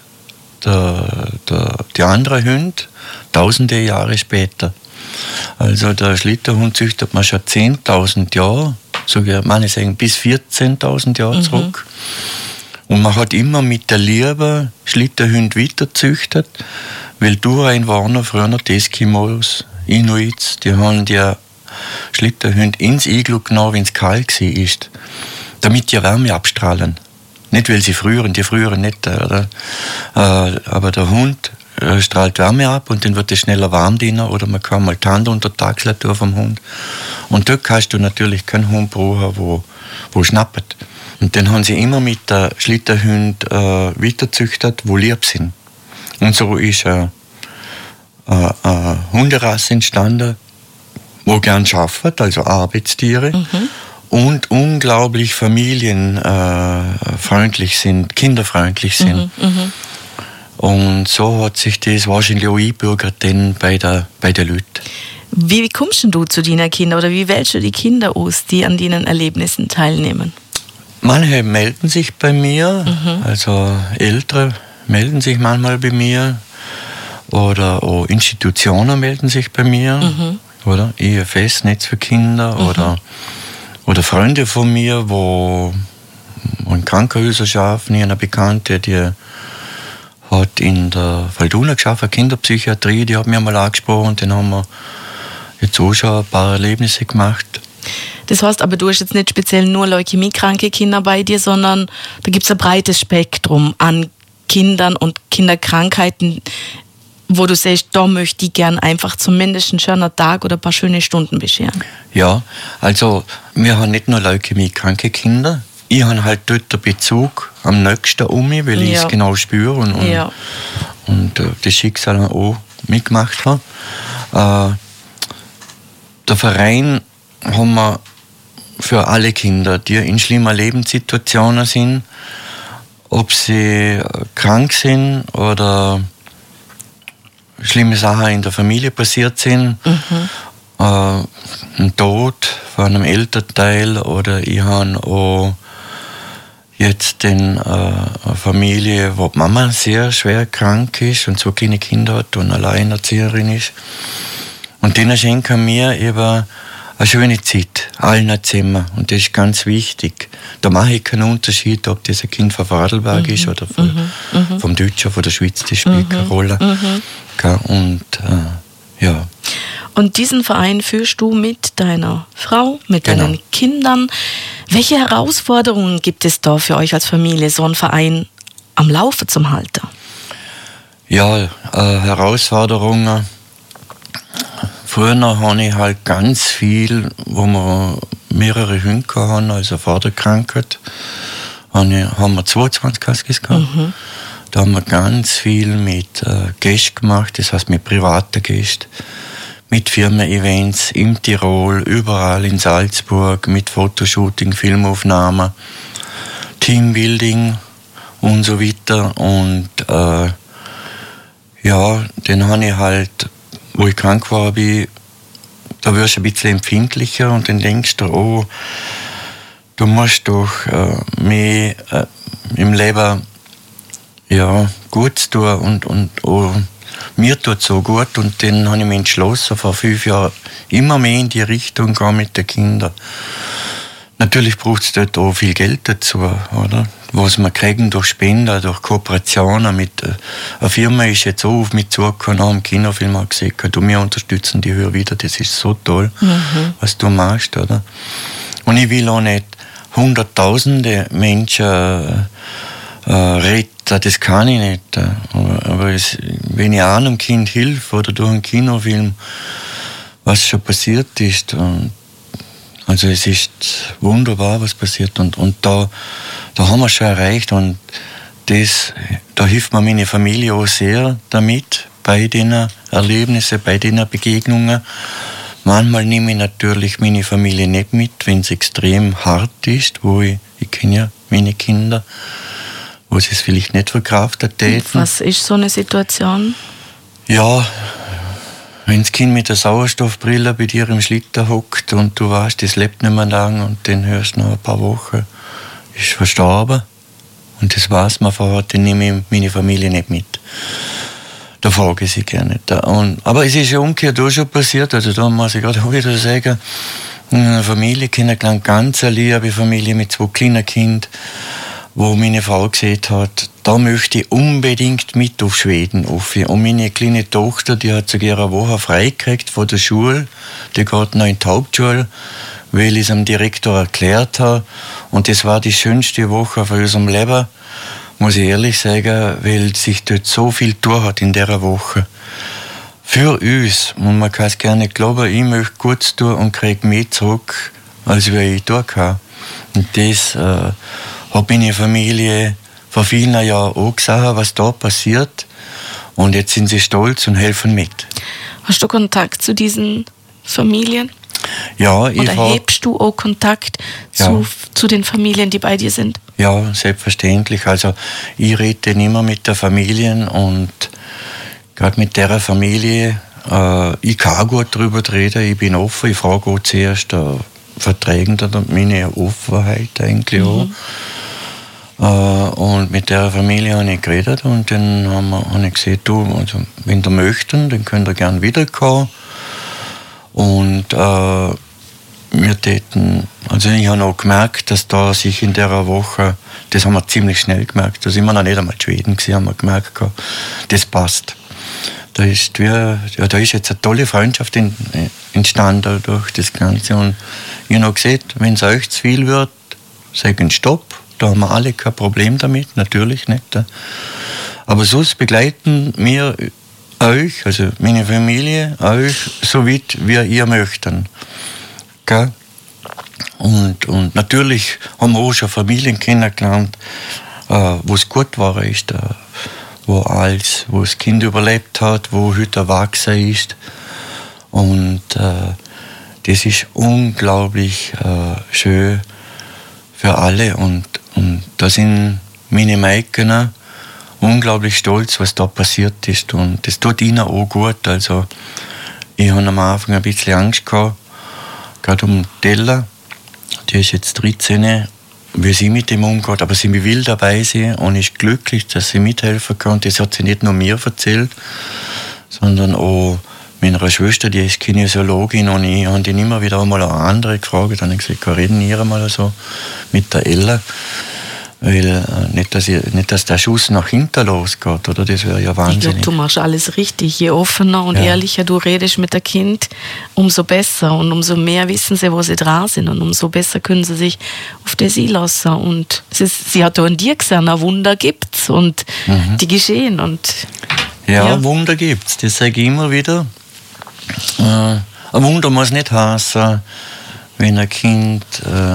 Die anderen Hunde, tausende Jahre später. Also der Schlittenhund züchtet man schon 10.000 Jahre, sogar manche sagen bis 14.000 Jahre zurück. Und man hat immer mit der Liebe Schlittenhund weiterzüchtet, weil die Ureinwohner früher die Eskimos, Inuits, die haben die Schlittenhunde ins Iglu genommen, wenn es kalt war, damit die Wärme abstrahlen. Nicht, weil die früheren nicht, oder? Aber der Hund strahlt Wärme ab und dann wird es schneller warm drinnen, oder man kann mal die Hand unter die Achsel tun vom Hund. Und dort kannst du natürlich keinen Hund brauchen, wo schnappt. Und dann haben sie immer mit der Schlittenhund weiterzüchtet, wo lieb sind. Und so ist eine Hunderasse entstanden, wo gern arbeitet, also Arbeitstiere, und unglaublich familienfreundlich sind, kinderfreundlich sind. Und so hat sich das wahrscheinlich auch eingebürgert bei den Leuten. Wie kommst du zu deinen Kindern oder wie wählst du die Kinder aus, die an deinen Erlebnissen teilnehmen? Manche melden sich bei mir, also Ältere melden sich manchmal bei mir oder auch Institutionen melden sich bei mir, oder IFS, Netz für Kinder, oder Freunde von mir, wo in Krankenhäusern arbeiten. Ich habe eine Bekannte, die hat in der Valduna geschafft, Kinderpsychiatrie, die hat mir mal angesprochen und dann haben wir jetzt auch schon ein paar Erlebnisse gemacht. Das heißt aber, du hast jetzt nicht speziell nur leukämiekranke Kinder bei dir, sondern da gibt es ein breites Spektrum an Kindern und Kinderkrankheiten, wo du sagst, da möchte ich gern einfach zumindest einen schönen Tag oder ein paar schöne Stunden bescheren. Ja, also wir haben nicht nur leukämiekranke Kinder. Ich habe halt dort den Bezug am nächsten um mich, weil ich es genau spüre und das Schicksal auch mitgemacht habe. Der Verein haben wir für alle Kinder, die in schlimmer Lebenssituationen sind, ob sie krank sind oder schlimme Sachen in der Familie passiert sind, ein Tod von einem Elternteil, oder ich habe auch jetzt eine Familie, wo die Mama sehr schwer krank ist und 2 kleine Kinder hat und Alleinerzieherin ist. Und denen schenken wir eben eine schöne Zeit, allen zusammen. Und das ist ganz wichtig. Da mache ich keinen Unterschied, ob das ein Kind von Vorarlberg ist oder vom Deutschen, von der Schweiz, das spielt keine Rolle. Und ja. Und diesen Verein führst du mit deiner Frau, mit deinen Kindern. Welche Herausforderungen gibt es da für euch als Familie, so einen Verein am Laufen zu halten? Ja, Herausforderungen. Früher habe ich halt ganz viel, wo wir mehrere Hunde hatten, also vor der Krankheit, haben wir 22 Huskies gehabt. Da haben wir ganz viel mit Gästen gemacht, das heißt mit privaten Gästen, mit Firmen-Events im Tirol, überall in Salzburg, mit Fotoshooting, Filmaufnahmen, Teambuilding und so weiter. Und ja, den habe ich halt, wo ich krank war, da wirst du ein bisschen empfindlicher und dann denkst du, oh, du musst doch mehr im Leben ja, Gutes tun und oh, mir tut es so gut. Und dann habe ich mich entschlossen, vor 5 Jahren immer mehr in die Richtung gehen mit den Kindern. Natürlich braucht es dort auch viel Geld dazu, oder? Was wir kriegen durch Spenden, durch Kooperationen mit einer Firma ist jetzt auch auf mich zugekommen, nach dem Kinofilm hat gesagt, du, wir unterstützen die Hör wieder, das ist so toll, was du machst, oder? Und ich will auch nicht hunderttausende Menschen retten, das kann ich nicht. Aber wenn ich einem Kind hilfe oder durch einen Kinofilm, was schon passiert ist, also es ist wunderbar, was passiert. Und da haben wir schon erreicht. Und da hilft mir meine Familie auch sehr damit, bei den Erlebnissen, bei den Begegnungen. Manchmal nehme ich natürlich meine Familie nicht mit, wenn es extrem hart ist, wo ich kenne ja meine Kinder, wo sie es vielleicht nicht verkraftet täten. Was ist so eine Situation? Ja, wenn das Kind mit der Sauerstoffbrille bei dir im Schlitten hockt und du weißt, das lebt nicht mehr lang und dann hörst du nach ein paar Wochen, ist verstorben. Und das weiß man vorher, dann nehme ich meine Familie nicht mit. Da frage ich sie gerne nicht. Aber es ist ja umgekehrt auch schon passiert, also da muss ich gerade auch wieder sagen, eine Familie kennengelernt, ganz eine liebe Familie mit 2 kleinen Kindern, wo meine Frau gesagt hat, da möchte ich unbedingt mit auf Schweden rauf. Und meine kleine Tochter, die hat sogar eine Woche frei gekriegt von der Schule, die geht noch in die Hauptschule, weil ich es dem Direktor erklärt habe. Und das war die schönste Woche von unserem Leben, muss ich ehrlich sagen, weil sich dort so viel tun hat in dieser Woche. Für uns, und man kann es gerne glauben, ich möchte Gutes tun und kriege mehr zurück, als wie ich tun kann. Und das hat meine Familie vor vielen Jahren auch gesehen, was da passiert. Und jetzt sind sie stolz und helfen mit. Hast du Kontakt zu diesen Familien? Ja, Oder hebst du auch Kontakt zu den Familien, die bei dir sind? Ja, selbstverständlich. Also ich rede immer mit der Familien und gerade mit der Familie, ich kann gut darüber reden, ich bin offen, ich frage auch zuerst Verträgen meine Offenheit eigentlich auch. Und mit der Familie habe ich geredet und dann habe ich gesagt, du, also, wenn ihr möchten, dann könnt ihr gerne wiederkommen. Und wir täten, also ich habe auch gemerkt, dass da sich in dieser Woche, das haben wir ziemlich schnell gemerkt, da sind wir noch nicht einmal in Schweden gewesen, haben wir gemerkt, das passt. Da ist jetzt eine tolle Freundschaft entstanden durch das Ganze. Und ich habe gesagt, wenn es euch zu viel wird, sagen Stopp. Da haben wir alle kein Problem damit, natürlich nicht. Aber sonst begleiten wir euch, also meine Familie, euch, so weit wie ihr möchten. Gell? Und natürlich haben wir auch schon Familien kennengelernt, wo es gut war, ist, wo das Kind überlebt hat, wo heute erwachsen ist. Und das ist unglaublich schön für alle. Und da sind meine Maiken unglaublich stolz, was da passiert ist. Und das tut ihnen auch gut. Also, ich habe am Anfang ein bisschen Angst gehabt, gerade um Della. Die ist jetzt 13, wie sie mit dem umgeht. Aber sie will dabei sein und ist glücklich, dass sie mithelfen kann. Und das hat sie nicht nur mir erzählt, sondern auch meiner Schwester, die ist Kinesiologin, und ich habe ihn immer wieder einmal eine andere gefragt. Dann habe ich gesagt, reden wir mal so mit der Ella. Weil nicht, dass der Schuss nach hinten losgeht, oder? Das wäre ja wahnsinnig. Ich glaube, du machst alles richtig. Je offener und ehrlicher du redest mit dem Kind, umso besser und umso mehr wissen sie, wo sie dran sind, und umso besser können sie sich auf das einlassen. Und sie hat auch in dir gesehen, ein Wunder gibt's und die geschehen. Und Ja, Wunder gibt's, das sage ich immer wieder. Ein Wunder muss nicht heißen, wenn ein Kind,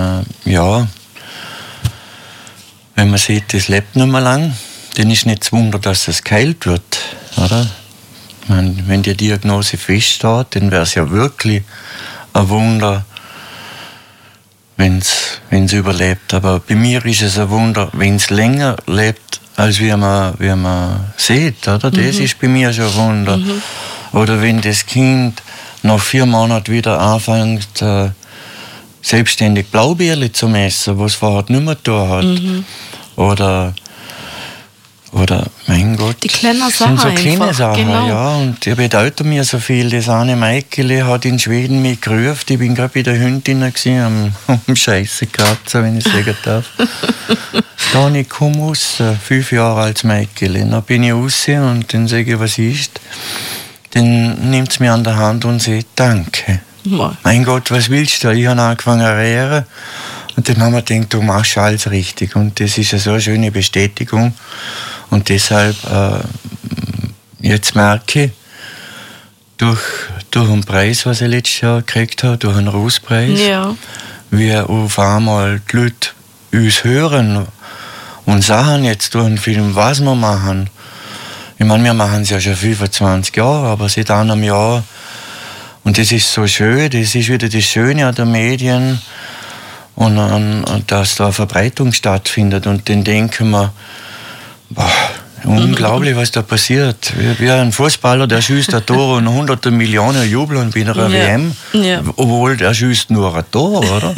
wenn man sieht, das lebt nicht mehr lang, dann ist nicht das Wunder, dass es geheilt wird, oder? Wenn die Diagnose feststeht, dann wäre es ja wirklich ein Wunder, wenn es überlebt. Aber bei mir ist es ein Wunder, wenn es länger lebt, als wie man sieht, oder? Das ist bei mir schon ein Wunder. Oder wenn das Kind nach 4 Monaten wieder anfängt, selbstständig Blaubeerle zu messen, was es vorher nicht mehr getan hat. Oder, mein Gott, die kleinen das sind so Sachen kleine einfach, Sachen, genau. ja. Und die bedeuten mir so viel. Das eine Mädchen hat in Schweden mich gerufen. Ich bin gerade bei der Hündin gewesen, am Scheissekratzer, wenn ich sagen darf. Dann ich komme raus, 5 Jahre altes Mädchen. Dann bin ich raus und dann sage ich, was ist? Dann nimmt sie mich an der Hand und sagt, danke. Mein Gott, was willst du? Ich habe angefangen zu reden. Und dann haben wir gedacht, du machst alles richtig. Und das ist so eine schöne Bestätigung. Und deshalb, jetzt merke ich, durch den Preis, was ich letztes Jahr gekriegt habe, durch den Rußpreis, wie auf einmal die Leute uns hören und sagen jetzt durch den Film, was wir machen. Ich meine, wir machen es ja schon 25 Jahre, aber seit einem Jahr. Und das ist so schön, das ist wieder das Schöne an den Medien. Und dass da eine Verbreitung stattfindet. Und dann denken wir, unglaublich, was da passiert. Wie ein Fußballer, der schießt ein Tor und hunderte Millionen jubeln bei einer WM, obwohl der schießt nur ein Tor, oder?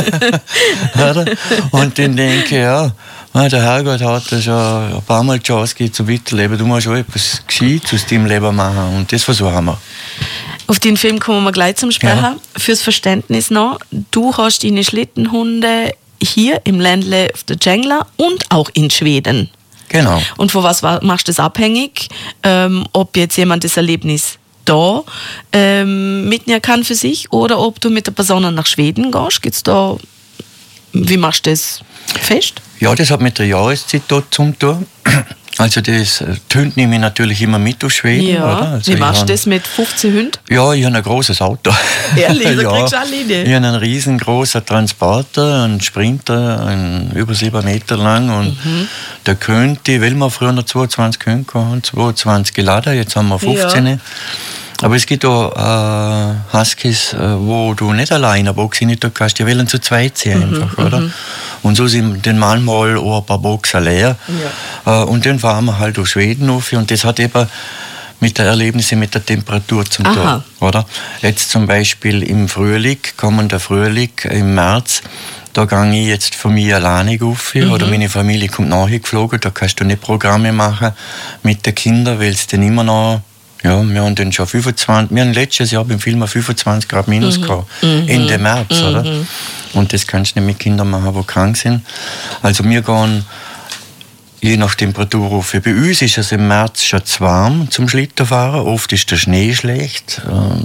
Und dann denke ich, der Herrgott hat da schon ein paar Mal die Chance gegeben zum Weiterleben. Du musst schon etwas Gescheites aus deinem Leben machen. Und das versuchen wir. Auf den Film kommen wir gleich zum Sprechen. Ja. Fürs Verständnis noch, du hast deine Schlittenhunde hier im Ländle auf der Dschengla und auch in Schweden. Genau. Und von was machst du das abhängig? Ob jetzt jemand das Erlebnis da mitnehmen kann für sich oder ob du mit der Person nach Schweden gehst? Gibt's da, wie machst du das fest? Ja, das hat mit der Jahreszeit dort zu tun. Also das Hund nehme ich natürlich immer mit aus Schweden. Ja. Oder? Also wie machst du das mit 15 Hunden? Ja, ich habe ein großes Auto. Ehrlich, da kriegst du alleine? Ich habe einen riesengroßen Transporter, einen Sprinter, über 7 Meter lang. Und der könnte, weil wir früher noch 22 Hunde hatten, 22 geladen, jetzt haben wir 15. Ja. Aber es gibt auch Huskies, wo du nicht alleine Boxen nicht kannst, die wollen zu zweit sein einfach, oder? Und so sind dann manchmal auch ein paar Boxen leer. Ja. Und dann fahren wir halt durch Schweden auf und das hat eben mit den Erlebnissen mit der Temperatur zu tun, oder? Jetzt zum Beispiel im Frühling, kommender Frühling, im März, da gehe ich jetzt von mir alleine auf, oder meine Familie kommt nachher geflogen, da kannst du nicht Programme machen mit den Kindern, weil es dann immer noch. Ja, wir haben dann schon 25, wir haben letztes Jahr beim Film 25 Grad minus gehabt, Ende März, oder? Und das kannst du nicht mit Kindern machen, die krank sind. Also wir gehen je nach Temperatur rauf. Bei uns ist es im März schon zu warm zum Schlittenfahren. Oft ist der Schnee schlecht,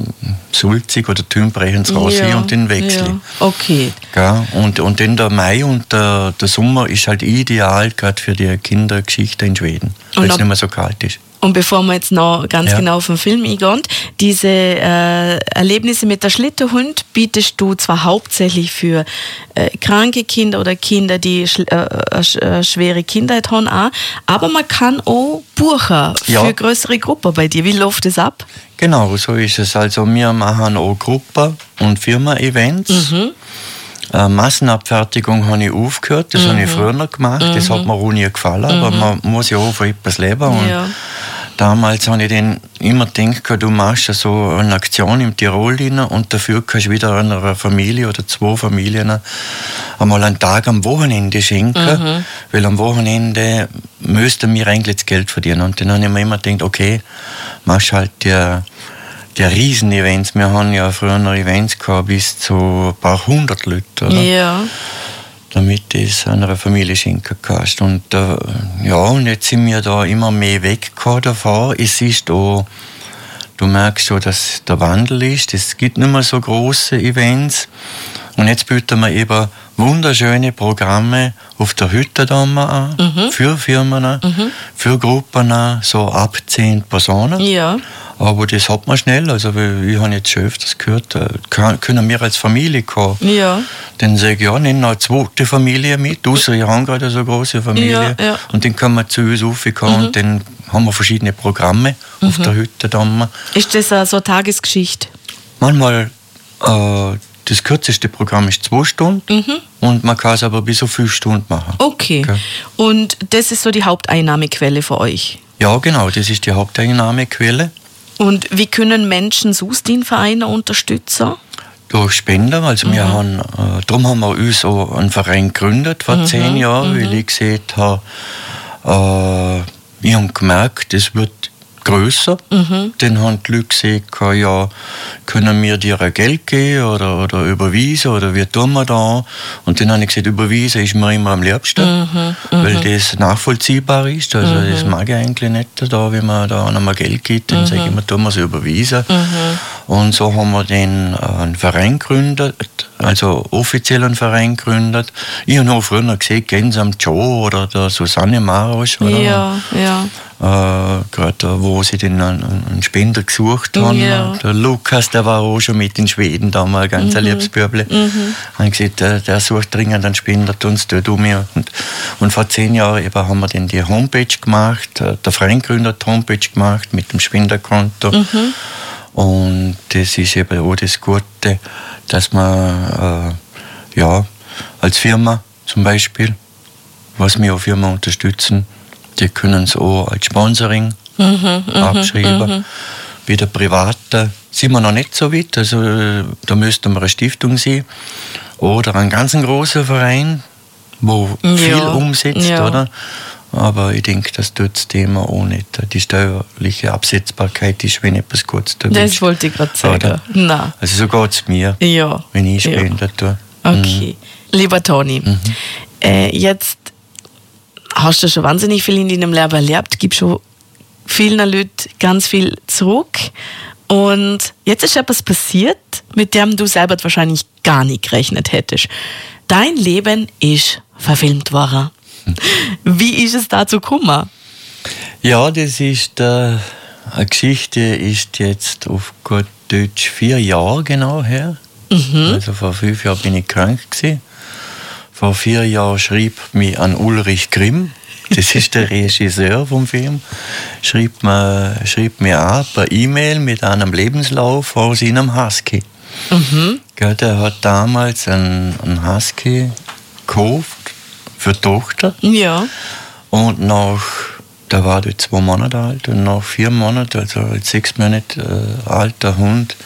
sulzig oder die Hunde brechen es raus und dann wechseln. Ja. Okay. Ja, und dann der Mai und der Sommer ist halt ideal gerade für die Kindergeschichte in Schweden, weil es nicht mehr so kalt ist. Und bevor wir jetzt noch ganz genau auf den Film eingehen, diese Erlebnisse mit der Schlittenhund bietest du zwar hauptsächlich für kranke Kinder oder Kinder, die schwere Kindheit haben, an, aber man kann auch buchen für größere Gruppen bei dir. Wie läuft das ab? Genau, so ist es. Also wir machen auch Gruppen- und Firma-Events. Massenabfertigung habe ich aufgehört, das habe ich früher noch gemacht, das hat mir auch nie gefallen, aber man muss ja auch von etwas leben. Und damals habe ich dann immer gedacht, du machst so eine Aktion im Tirol rein und dafür kannst du wieder einer Familie oder 2 Familien einmal einen Tag am Wochenende schenken, weil am Wochenende müssten wir eigentlich das Geld verdienen. Und dann habe ich mir immer gedacht, okay, machst halt die Riesen-Events. Wir haben ja früher noch Events gehabt, bis zu ein paar 100 Leute, oder? Ja. Damit du es einer Familie schenken kannst. Und und jetzt sind wir da immer mehr weggekommen davon. Es ist auch, du merkst schon, dass der Wandel ist. Es gibt nicht mehr so große Events. Und jetzt bieten wir eben wunderschöne Programme auf der Hütte da an, für Firmen, für Gruppen, so ab 10 Personen. Ja. Aber das hat man schnell, also ich habe jetzt schon öfters gehört, können wir als Familie kommen. Ja. Dann sage ich, ja, nehmen noch eine zweite Familie mit, außer ich habe gerade so eine große Familie. Ja. Und dann können wir zu uns raufkommen und dann haben wir verschiedene Programme auf der Hütte da. Ist das so eine Tagesgeschichte? Manchmal, das kürzeste Programm ist 2 Stunden und man kann es aber bis zu 5 Stunden machen. Okay. Und das ist so die Haupteinnahmequelle für euch? Ja, genau, das ist die Haupteinnahmequelle. Und wie können Menschen sonst den Verein unterstützen? Durch Spenden, also wir haben, darum haben wir uns so einen Verein gegründet vor 10 Jahren, weil ich gesehen habe, ich habe gemerkt, es wird grösser. Dann haben die Leute gesagt, ja, können wir dir ein Geld geben oder überweisen oder wie tun wir da? Und dann habe ich gesagt, überweisen ist mir immer am liebsten, weil das nachvollziehbar ist. Also das mag ich eigentlich nicht, da, wenn man da einmal Geld gibt, dann sage ich immer, tun wir es überweisen. Und so haben wir dann einen Verein gegründet, also offiziell einen Verein gegründet. Ich habe noch früher gesehen, gemeinsam Joe oder der Susanne Marosch, oder? Ja. Gerade wo sie den einen Spender gesucht haben. Ja. Der Lukas, der war auch schon mit in Schweden damals, ganz ein liebes Büble. Haben gesagt, der sucht dringend einen Spender, tun's du mir. Und vor 10 Jahren eben haben wir dann die Homepage gemacht, der Verein gegründet, die Homepage gemacht mit dem Spenderkonto. Und das ist eben auch das Gute, dass man als Firma zum Beispiel, was wir auch Firma unterstützen, die können es auch als Sponsoring abschreiben. Bei der Privaten sind wir noch nicht so weit, also da müsste man eine Stiftung sein oder einen ganz großen Verein, wo viel umsetzt, oder? Aber ich denke, das tut das Thema auch nicht. Die steuerliche Absetzbarkeit ist, wenn etwas kurz da Das wollte ich gerade sagen. Nein. Also so geht es mir, wenn ich Spender tue. Okay. Lieber Toni, jetzt hast du schon wahnsinnig viel in deinem Leben erlebt, gibst schon vielen Leuten ganz viel zurück. Und jetzt ist etwas passiert, mit dem du selber wahrscheinlich gar nicht gerechnet hättest. Dein Leben ist verfilmt worden. Wie ist es dazu gekommen? Ja, das ist eine Geschichte, ist jetzt auf gut Deutsch 4 Jahre genau her. Also vor 5 Jahren bin ich krank gewesen. Vor 4 Jahren schrieb mich an Ulrich Grimm, das ist der Regisseur vom Film, schrieb mir an per E-Mail mit einem Lebenslauf aus seinem Husky. Der hat damals einen Husky gekauft für die Tochter. Ja. Und da war der 2 Monate alt und nach 4 Monaten, also als 6 Monate alter Hund,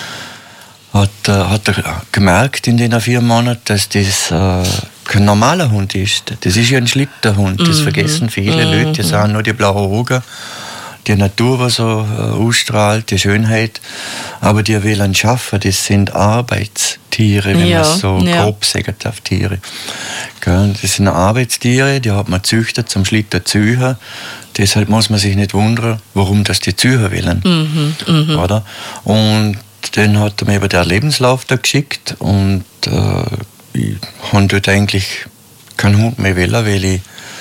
hat er gemerkt in den 4 Monaten, dass das kein normaler Hund ist. Das ist ja ein Schlitterhund. Das vergessen viele Leute. Die sagen nur die blauen Augen, die Natur, was so ausstrahlt, die Schönheit. Aber die wollen schaffen, das sind Arbeitstiere, wenn man es so grob sagt auf Tiere. Das sind Arbeitstiere, die hat man gezüchtet zum Schlitterzüchen. Deshalb muss man sich nicht wundern, warum das die Zücher wollen. Oder? Und dann hat er mir eben den Lebenslauf da geschickt und ich habe dort eigentlich keinen Hund mehr wählen, weil ich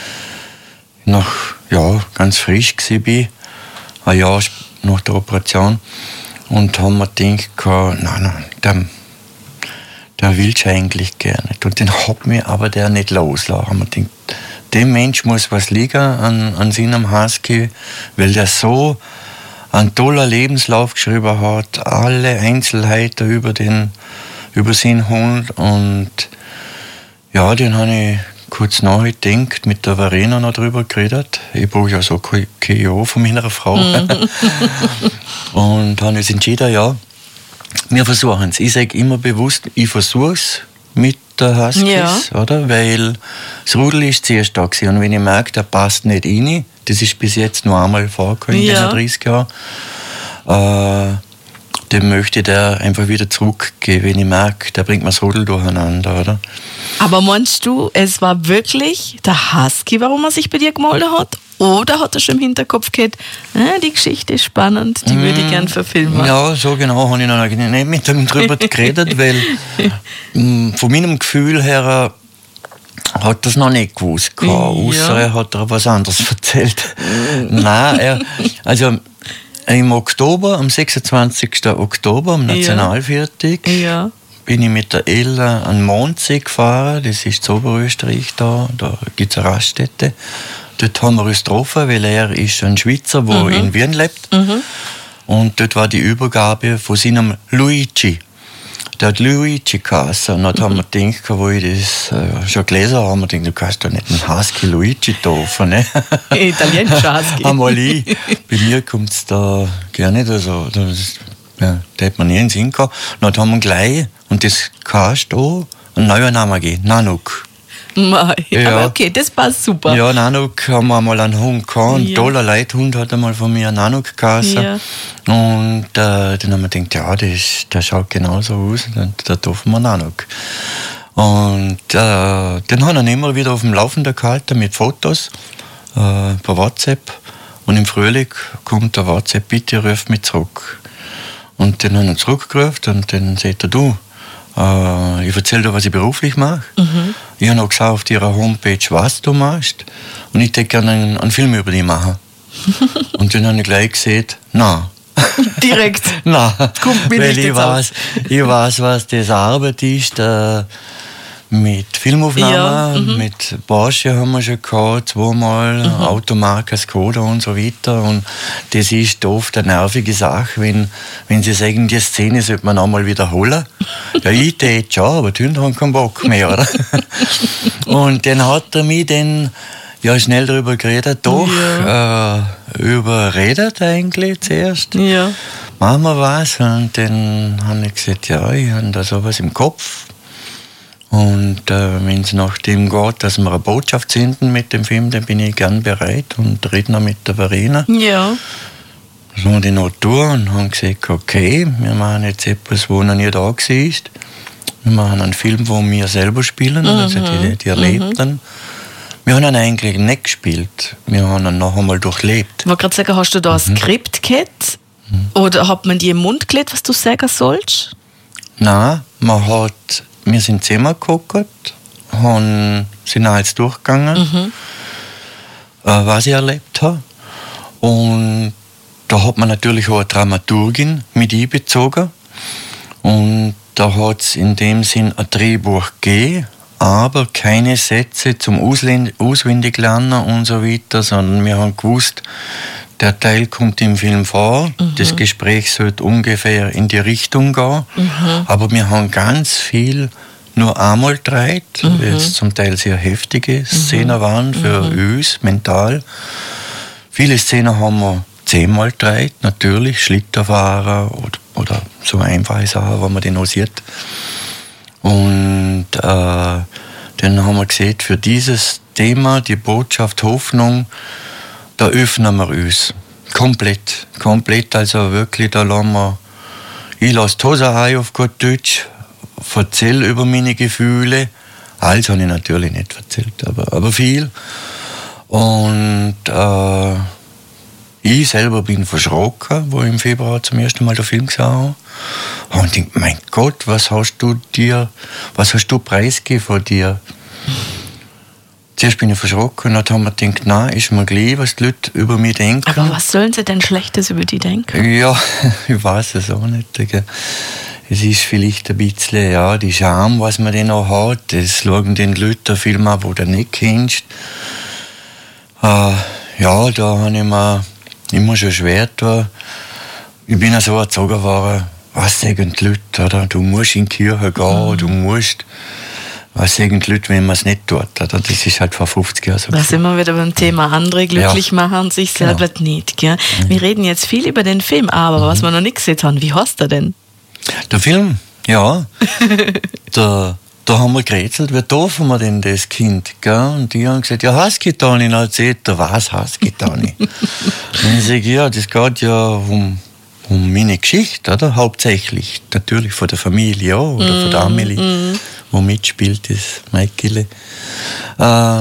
noch ganz frisch war, ein Jahr nach der Operation. Und haben mir gedacht, nein, der will ich eigentlich gerne nicht. Und den hat mir aber der nicht loslassen. Haben wir gedacht, dem Mensch muss was liegen an seinem Husky, weil der so einen tollen Lebenslauf geschrieben hat, alle Einzelheiten über seinen Hund. Und ja, den habe ich kurz nachher gedacht, mit der Verena noch drüber geredet. Ich brauche ja so kein Ja von meiner Frau. Und habe jetzt entschieden, wir versuchen es. Ich sage immer bewusst, ich versuche es mit der Huskies, oder? Weil das Rudel ist zuerst da gewesen. Und wenn ich merke, der passt nicht rein, das ist bis jetzt nur einmal vorgekommen in diesen 30 Jahren, dann möchte der einfach wieder zurückgehen, wenn ich merke, der bringt mir das Rudel durcheinander, oder? Aber meinst du, es war wirklich der Husky, warum er sich bei dir gemeldet hat? Oder hat er schon im Hinterkopf gehabt, die Geschichte ist spannend, die würde ich gern verfilmen? Ja, so genau habe ich noch nicht mit ihm drüber geredet, weil von meinem Gefühl her hat er es noch nicht gewusst. Außer er hat was anderes erzählt. Nein, im Oktober, am 26. Oktober, am Nationalviertel, bin ich mit der Ella an den Mondsee gefahren. Das ist in Oberösterreich da gibt es eine Raststätte. Dort haben wir uns getroffen, weil er ist ein Schweizer, der in Wien lebt. Und dort war die Übergabe von seinem Luigi. Der hat Luigi geheißen. Und dann haben wir gedacht, wo ich das schon gelesen habe, haben wir gedacht, du kannst doch nicht einen Husky Luigi taufen. Ne? Italienischer Husky. Einmal ich. Bei mir kommt es da gar nicht. Also, da hätte man nie in den Sinn gehabt. Und dann haben wir gleich, und das kannst du einen neuen Namen geben, Nanook. Aber okay, das passt super. Ja, Nanook haben wir mal einen Hund gehabt. Ein toller Leithund hat einmal von mir einen Nanook geheißen. Ja. Und dann haben wir gedacht, der schaut genauso aus. Und da dürfen wir Nanook. Und den haben wir immer wieder auf dem Laufenden gehalten mit Fotos per WhatsApp. Und im Frühling kommt der WhatsApp, bitte ruf mich zurück. Und den haben wir zurückgerufen und dann sagt er, du, ich erzähle dir, was ich beruflich mache. Ich habe noch geschaut auf ihrer Homepage, was du machst. Und ich hätte gerne einen Film über dich machen. Und dann habe ich gleich gesagt, nein. Direkt? Nein. Kommt mir weil nicht ich weiß, was das Arbeit ist. Mit Filmaufnahmen, mit Porsche haben wir schon gehabt, zweimal, Automarke Skoda und so weiter. Und das ist oft eine nervige Sache, wenn sie sagen, die Szene sollte man einmal wiederholen. Ja, ich tät schon, aber die Hunde haben keinen Bock mehr, oder? Und dann hat er mich schnell darüber geredet, überredet eigentlich zuerst. Ja. Machen wir was. Und dann habe ich gesagt, ich habe da sowas im Kopf. Und wenn es nach dem geht, dass wir eine Botschaft senden mit dem Film, dann bin ich gern bereit und rede noch mit der Verena. Ja. Das haben die noch durch und haben gesagt, okay, wir machen jetzt etwas, wo noch nie da war. Wir machen einen Film, wo wir selber spielen, also die Erlebten. Wir haben ihn eigentlich nicht gespielt, wir haben ihn noch einmal durchlebt. Ich wollte gerade sagen, hast du da ein Skript gehabt? Oder hat man dir im Mund gelegt, was du sagen sollst? Nein, wir sind zusammengeguckt, sind alles durchgegangen, was ich erlebt habe. Und da hat man natürlich auch eine Dramaturgin mit einbezogen. Und da hat es in dem Sinn ein Drehbuch gegeben, aber keine Sätze zum Auswendiglernen und so weiter, sondern wir haben gewusst, der Teil kommt im Film vor, das Gespräch sollte ungefähr in die Richtung gehen, aber wir haben ganz viel nur einmal gedreht, weil es zum Teil sehr heftige Szenen waren für uns, mental. Viele Szenen haben wir 10-mal gedreht, natürlich, Schlitterfahrer oder so einfache Sachen, wo man den auch sieht. Und dann haben wir gesehen, für dieses Thema, die Botschaft Hoffnung, da öffnen wir uns. Komplett, also wirklich, da lassen wir, ich lasse die Hose rein auf gut Deutsch, erzähle über meine Gefühle. Alles habe ich natürlich nicht erzählt, aber viel. Und ich selber bin verschrocken, wo ich im Februar zum ersten Mal den Film gesehen habe. Und ich denke, mein Gott, was hast du preisgegeben von dir? Zuerst bin ich verschrocken und dann haben wir gedacht, nein, ist mir gleich, was die Leute über mich denken. Aber was sollen sie denn Schlechtes über dich denken? Ja, ich weiß es auch nicht. Es ist vielleicht ein bisschen, die Scham, was man denn auch hat. Das schauen den Leuten Filme an, die du nicht kennst. Da habe ich mir immer schon schwer getan. Ich bin ja so erzogen worden, was sagen die Leute, oder? Du musst in die Kirche gehen, du musst. Was sagen die Leute, wenn man es nicht tut? Oder? Das ist halt vor 50 Jahren so. Da sind wir wieder beim Thema andere glücklich machen und sich selber nicht. Gell? Wir reden jetzt viel über den Film, aber was wir noch nicht gesehen haben, wie heißt der denn? Der Film? Ja. Da haben wir gerätselt, wie dürfen wir denn das Kind? Gell? Und die haben gesagt, ja, Husky Tony. Dann erzählt er, was Husky Tony? Und ich sage, ja, das geht ja um meine Geschichte, oder? Hauptsächlich. Natürlich von der Familie auch, oder von der Amelie, wo mitspielt, das Michael.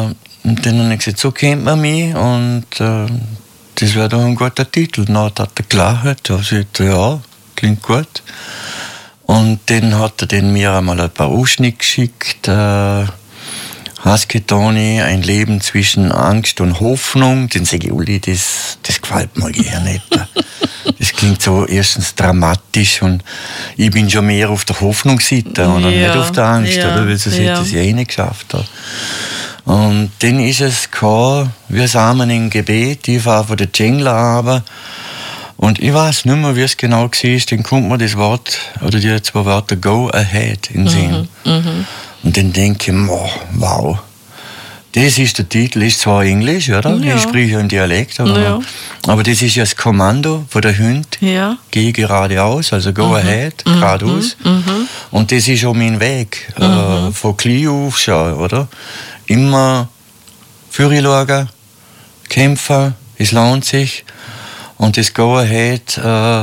und dann habe ich gesagt, so kennt man mich und das wäre doch ein guter Titel. Dann hat er gelacht, ja, klingt gut. Und dann hat er mir einmal ein paar Ausschnitte geschickt. Husky Tony, ein Leben zwischen Angst und Hoffnung. Den sage ich, Uli, das gefällt mir gar nicht. Das klingt so erstens dramatisch und ich bin schon mehr auf der Hoffnungsseite und nicht auf der Angst, oder? Weil sonst hätte ich es ja eh nicht geschafft. Oder? Und dann ist es gekommen, wir samen im Gebet, ich war von der Jingle aber und ich weiß nicht mehr, wie es genau war, dann kommt mir das Wort, oder die 2 Wörter Go Ahead in den Sinn. Und dann denke ich, wow, das ist der Titel, ist zwar Englisch, oder? Ja. Ich spreche ja im Dialekt, aber das ist ja das Kommando von der Hund. Ja. Geh geradeaus, also go ahead, geradeaus. Und das ist auch mein Weg, von klein auf schon, oder? Immer für schauen, kämpfen, es lohnt sich. Und das Go Ahead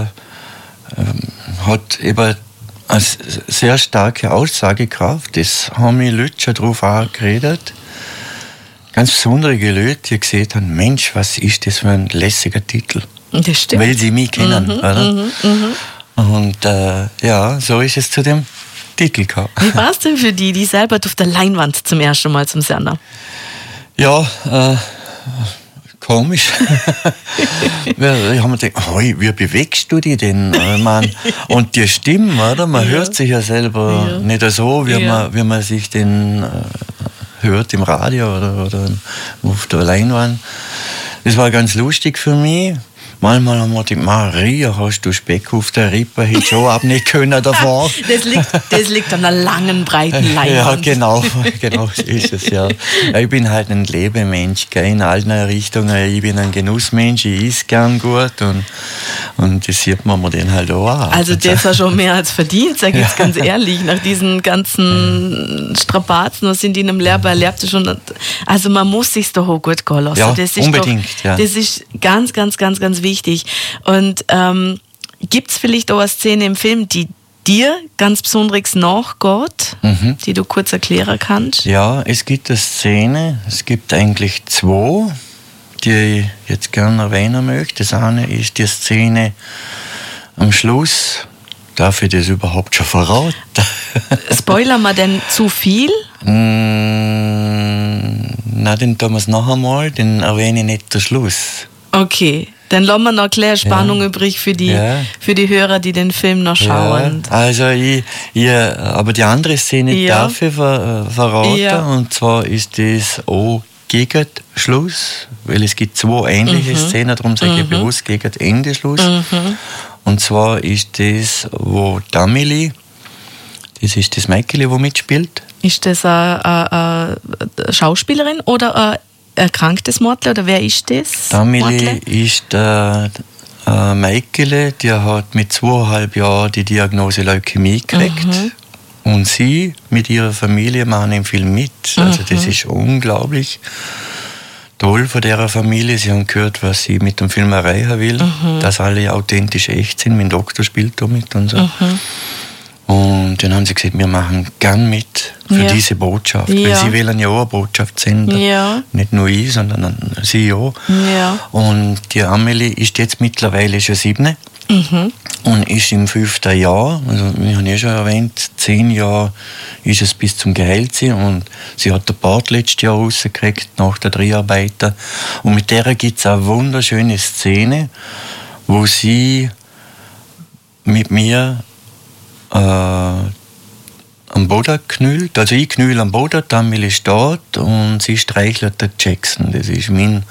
hat eben eine sehr starke Aussagekraft. Das haben mich Leute schon drauf angeredet. Ganz besondere Leute, die gesagt haben, Mensch, was ist das für ein lässiger Titel? Das stimmt. Weil sie mich kennen, oder? Und ja, so ist es zu dem Titel gekommen. Wie war es denn für die selber auf der Leinwand zum ersten Mal zum Sender? Ja, komisch. Ich habe mir gedacht, wie bewegst du dich denn? Und die Stimme, oder? Man hört sich ja selber nicht so, wie man sich den hört im Radio oder auf der Leinwand. Das war ganz lustig für mich. Manchmal haben wir gedacht, Maria, hast du Speck auf der Rippe, hätte schon abnehmen können davor. Das liegt an einer langen, breiten Leinwand. Ja, genau ist es, ja. Ich bin halt ein Lebemensch, in allen Richtungen. Ich bin ein Genussmensch, ich esse gern gut und das sieht man mir den halt auch an. Also das war schon mehr als verdient, sag ich jetzt ganz ehrlich. Nach diesen ganzen Strapazen, was in einem Lehrbar erlebt schon. Also man muss sich doch auch gut gehen lassen. Ja, das ist unbedingt. Doch, das ist ganz, ganz, ganz, ganz wichtig. Und gibt es vielleicht auch eine Szene im Film, die dir ganz besonders nachgeht, die du kurz erklären kannst? Ja, es gibt eine Szene, es gibt eigentlich 2, die ich jetzt gerne erwähnen möchte. Das eine ist die Szene am Schluss. Darf ich das überhaupt schon verraten? Spoilern wir denn zu viel? Na, den tun wir es noch einmal, den erwähne ich nicht den Schluss. Okay, dann lassen wir noch eine Spannung übrig für die Hörer, die den Film noch schauen. Ja, also aber die andere Szene darf ich verraten, und zwar ist das auch gegen Schluss, weil es gibt 2 ähnliche Szenen, darum sage ich bewusst gegen Ende Schluss. Und zwar ist das, wo Amelie, das ist das Mädchen, das mitspielt. Ist das eine Schauspielerin oder ein erkranktes Mädchen, oder wer ist das? Amelie ist ein Mädchen, die hat mit 2,5 Jahren die Diagnose Leukämie gekriegt. Und sie mit ihrer Familie machen im Film mit. Also das ist unglaublich toll von dieser Familie. Sie haben gehört, was sie mit dem Film erreichen will, dass alle authentisch echt sind. Mein Doktor spielt da mit und so. Und dann haben sie gesagt, wir machen gern mit für diese Botschaft. Weil sie wollen ja auch eine Botschaft senden. Ja. Nicht nur ich, sondern sie auch. Ja. Und die Amelie ist jetzt mittlerweile schon 7. Und ist im 5. Jahr. Also, ich habe ja schon erwähnt, 10 Jahre ist es bis zum Geheiltsein. Und sie hat den Bart letztes Jahr rausgekriegt, nach der Dreharbeiten. Und mit der gibt es eine wunderschöne Szene, wo sie mit mir am Boden knüllt, also ich knüll am Boden, Amelie steht und sie streichelt den Jackson. Das ist mein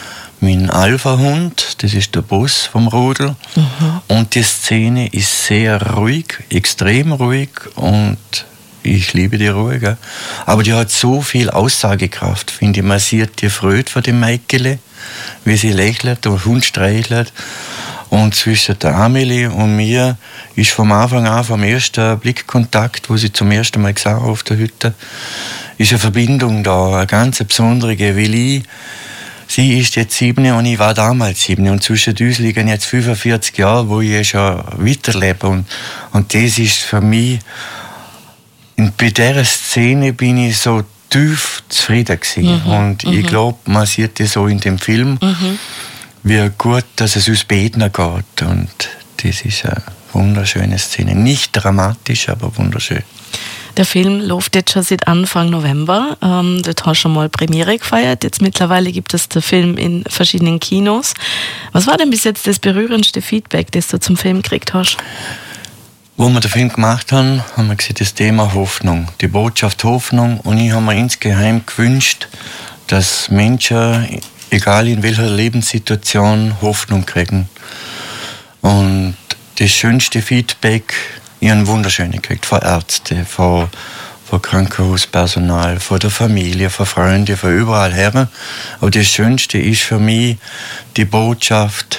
Alpha-Hund, das ist der Boss vom Rudel. Und die Szene ist sehr ruhig, extrem ruhig, und ich liebe die Ruhe. Gell? Aber die hat so viel Aussagekraft, finde ich. Man sieht die Freude von dem Mädchen, wie sie lächelt, der Hund streichelt. Und zwischen der Amelie und mir ist vom Anfang an, vom ersten Blickkontakt, wo sie zum ersten Mal gesehen habe auf der Hütte, ist eine Verbindung da, eine ganz besondere, weil sie ist jetzt 7 und ich war damals 7. Und zwischen uns liegen jetzt 45 Jahre, wo ich schon weiterlebe. Und das ist für mich, bei dieser Szene bin ich so tief zufrieden gewesen. Und ich glaube, man sieht das so in dem Film, wie gut, dass es uns beiden geht. Und das ist eine wunderschöne Szene. Nicht dramatisch, aber wunderschön. Der Film läuft jetzt schon seit Anfang November. Dort hast du schon mal Premiere gefeiert. Jetzt mittlerweile gibt es den Film in verschiedenen Kinos. Was war denn bis jetzt das berührendste Feedback, das du zum Film gekriegt hast? Wo wir den Film gemacht haben, haben wir gesehen, das Thema Hoffnung, die Botschaft Hoffnung. Und ich habe mir insgeheim gewünscht, dass Menschen, egal in welcher Lebenssituation, Hoffnung kriegen. Und das schönste Feedback, ich habe wunderschöne gekriegt, von Ärzten, von Krankenhauspersonal, von der Familie, von Freunden, von überall her. Aber das Schönste ist für mich die Botschaft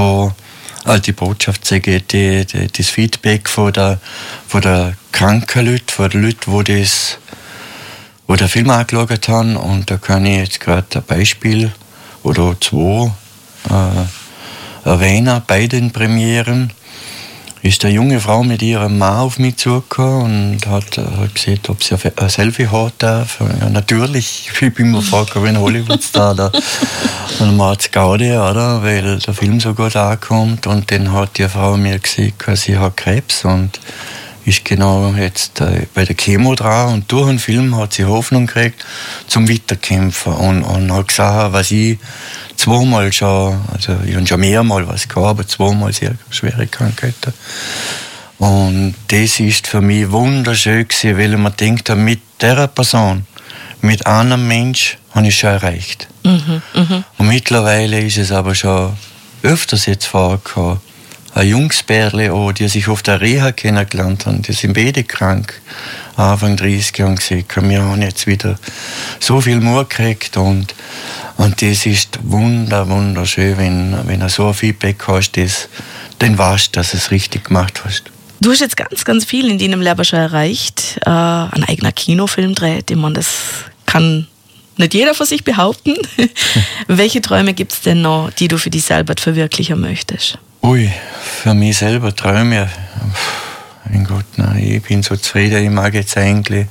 das Feedback von der kranken Leute, von den Leuten, die den Film angeschaut haben. Und da kann ich jetzt gerade ein Beispiel oder zwei erwähnen. Bei den Premieren ist eine junge Frau mit ihrem Mann auf mich zugekommen und hat gesehen, ob sie ein Selfie hat darf. Ja, natürlich, ich bin mir gefragt, wie ein Hollywood-Star da. Und man hat es Gaudi, oder? Weil der Film so gut ankommt. Und dann hat die Frau mir gesagt, sie hat Krebs und ist genau jetzt bei der Chemo dran. Und durch den Film hat sie Hoffnung gekriegt zum Weiterkämpfen. Und hat gesagt, was ich zweimal schon, also ich habe schon mehrmals was gehabt, aber zweimal sehr schwere Krankheiten. Und das ist für mich wunderschön gewesen, weil man denkt, mit dieser Person, mit einem Mensch, habe ich schon erreicht. Und mittlerweile ist es aber schon öfters jetzt vorgekommen, ein Jungspärle, die sich auf der Reha kennengelernt haben, die sind beide krank, Anfang 30 Jahre gesagt, wir haben jetzt wieder so viel Mut gekriegt und das ist wunderschön, wenn du so ein Feedback hast, dann weißt du, dass du es richtig gemacht hast. Du hast jetzt ganz viel in deinem Leben schon erreicht. Ein eigener Kinofilm dreht, das kann nicht jeder von sich behaupten. Welche Träume gibt es denn noch, die du für dich selber verwirklichen möchtest? Ui, für mich selber Träume, mein Gott, nein, ich bin so zufrieden, ich mag jetzt eigentlich.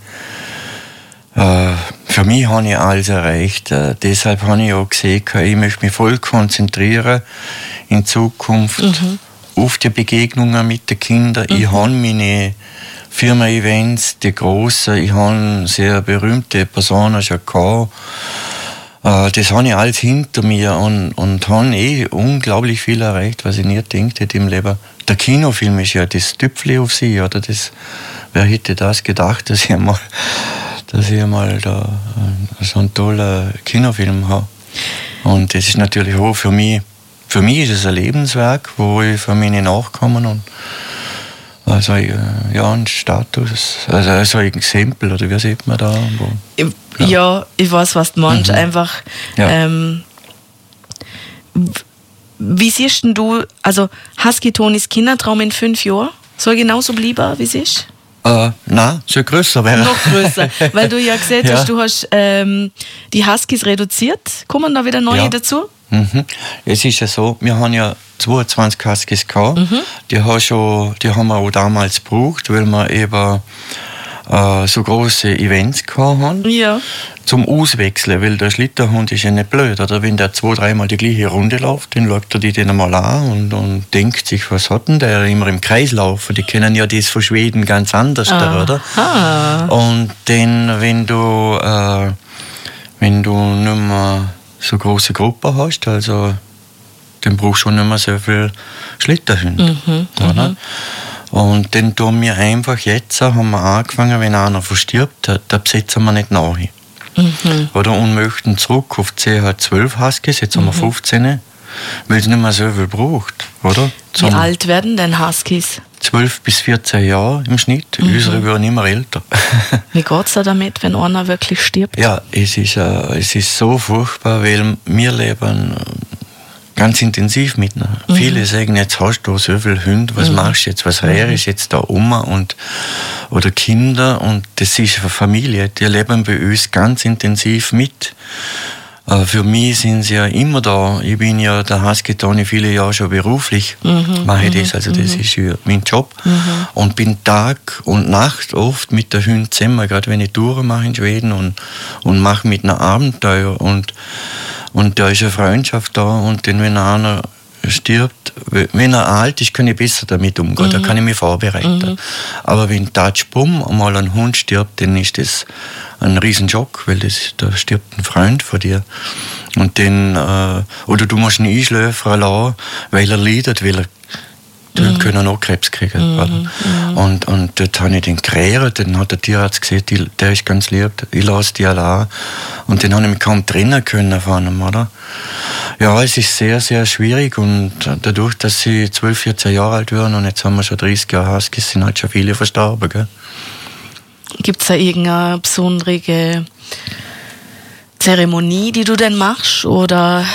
Für mich habe ich alles erreicht. Deshalb habe ich auch gesehen, ich möchte mich voll konzentrieren in Zukunft auf die Begegnungen mit den Kindern. Ich habe meine Firma-Events, die grossen, ich habe sehr berühmte Personen schon gehabt. Das habe ich alles hinter mir und habe unglaublich viel erreicht, was ich nie gedacht hätte im Leben. Der Kinofilm ist ja das Tüpfli auf sie, oder? Wer hätte das gedacht, dass ich mal da so einen tollen Kinofilm habe. Und das ist natürlich auch für mich ist es ein Lebenswerk, wo ich für meine Nachkommen und also ja, ein Status, also ein Exempel, oder wie sieht man da? Ja, ich weiß, was du meinst. Einfach, ja. Wie siehst denn du, also Husky Tonys Kindertraum in 5 Jahren? Soll genauso bleiben, wie es ist? Nein, soll grösser werden. Noch grösser, weil du ja gesehen hast, du hast die Huskies reduziert. Kommen da wieder neue dazu? Es ist ja so, wir haben ja 22 Huskies gehabt. Die haben wir auch damals gebraucht, weil wir eben so große Events gehabt haben. Ja. Zum Auswechseln, weil der Schlitterhund ist ja nicht blöd, oder? Wenn der 2-3 Mal die gleiche Runde läuft, dann schaut er die dann einmal an und denkt sich, was hat denn der immer im Kreis laufen? Die kennen ja das von Schweden ganz anders, oder? Und dann, wenn du nicht mehr so große Gruppe hast, also dann brauchst du nicht mehr so viel Schlitterhunde, oder? Und dann tun wir einfach jetzt, haben wir angefangen, wenn einer verstirbt, da besetzen wir nicht nach. Oder? Und möchten zurück auf CH12 Huskies, jetzt haben wir 15, weil es nicht mehr so viel braucht, oder? Wie alt werden denn Huskies? 12 bis 14 Jahre im Schnitt. Unsere werden immer älter. Wie geht es da damit, wenn einer wirklich stirbt? Ja, es ist so furchtbar, weil wir leben ganz intensiv mit ihnen. Viele sagen, jetzt hast du so viele Hunde, was machst du jetzt, was rehrst jetzt da oder Kinder, und das ist eine Familie, die leben bei uns ganz intensiv mit. Für mich sind sie ja immer da. Ich bin ja der Husky Tony viele Jahre schon beruflich. Mache ich das, also das ist ja mein Job. Und bin Tag und Nacht oft mit der Hund zusammen, gerade wenn ich Touren mache in Schweden und mache mit einem Abenteuer. Und da ist eine Freundschaft da. Und dann, wenn einer stirbt, wenn er alt ist, kann ich besser damit umgehen, da kann ich mich vorbereiten. Aber wenn tatschbumm mal ein Hund stirbt, dann ist das ein Riesenschock, weil da stirbt ein Freund von dir. Und dann, oder du musst ihn einschläfern lassen, weil er leidet, dann können auch Krebs kriegen. Und dort habe ich den geredet, dann hat der Tierarzt gesagt, der ist ganz lieb, ich lasse die allein. Und dann habe ich mich kaum trennen können von ihm, oder? Ja, es ist sehr, sehr schwierig und dadurch, dass sie 12, 14 Jahre alt werden und jetzt haben wir schon 30 Jahre Huskies, sind halt schon viele verstorben, gell? Gibt es da irgendeine besondere Zeremonie, die du denn machst oder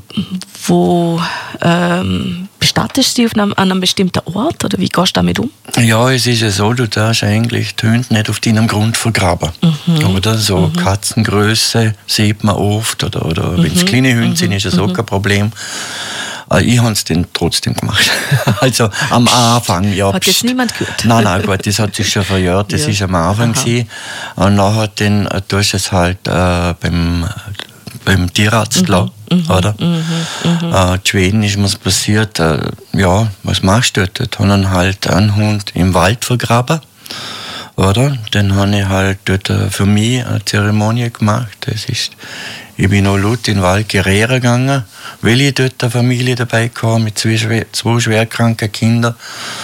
wo bestattest du sie an einem bestimmten Ort oder wie gehst du damit um? Ja, es ist ja so, du darfst eigentlich die Hunde nicht auf deinem Grund vergraben. Oder so Katzengröße sieht man oft oder wenn es kleine Hunde sind, ist das auch kein Problem. Ich habe es dann trotzdem gemacht. Also am Anfang, ja. Hat jetzt niemand gehört? Nein, gut, das hat sich schon verjährt. Das ist am Anfang gewesen. Und nachher dann tust du es halt beim Tierarzt oder? In Schweden ist mir passiert, ja, was machst du dort? Dort haben halt einen Hund im Wald vergraben. Oder? Dann habe ich halt dort für mich eine Zeremonie gemacht. Ich bin auch laut in den Wald gerehren gegangen, weil ich dort eine Familie dabei hatte mit zwei schwerkranken Kindern.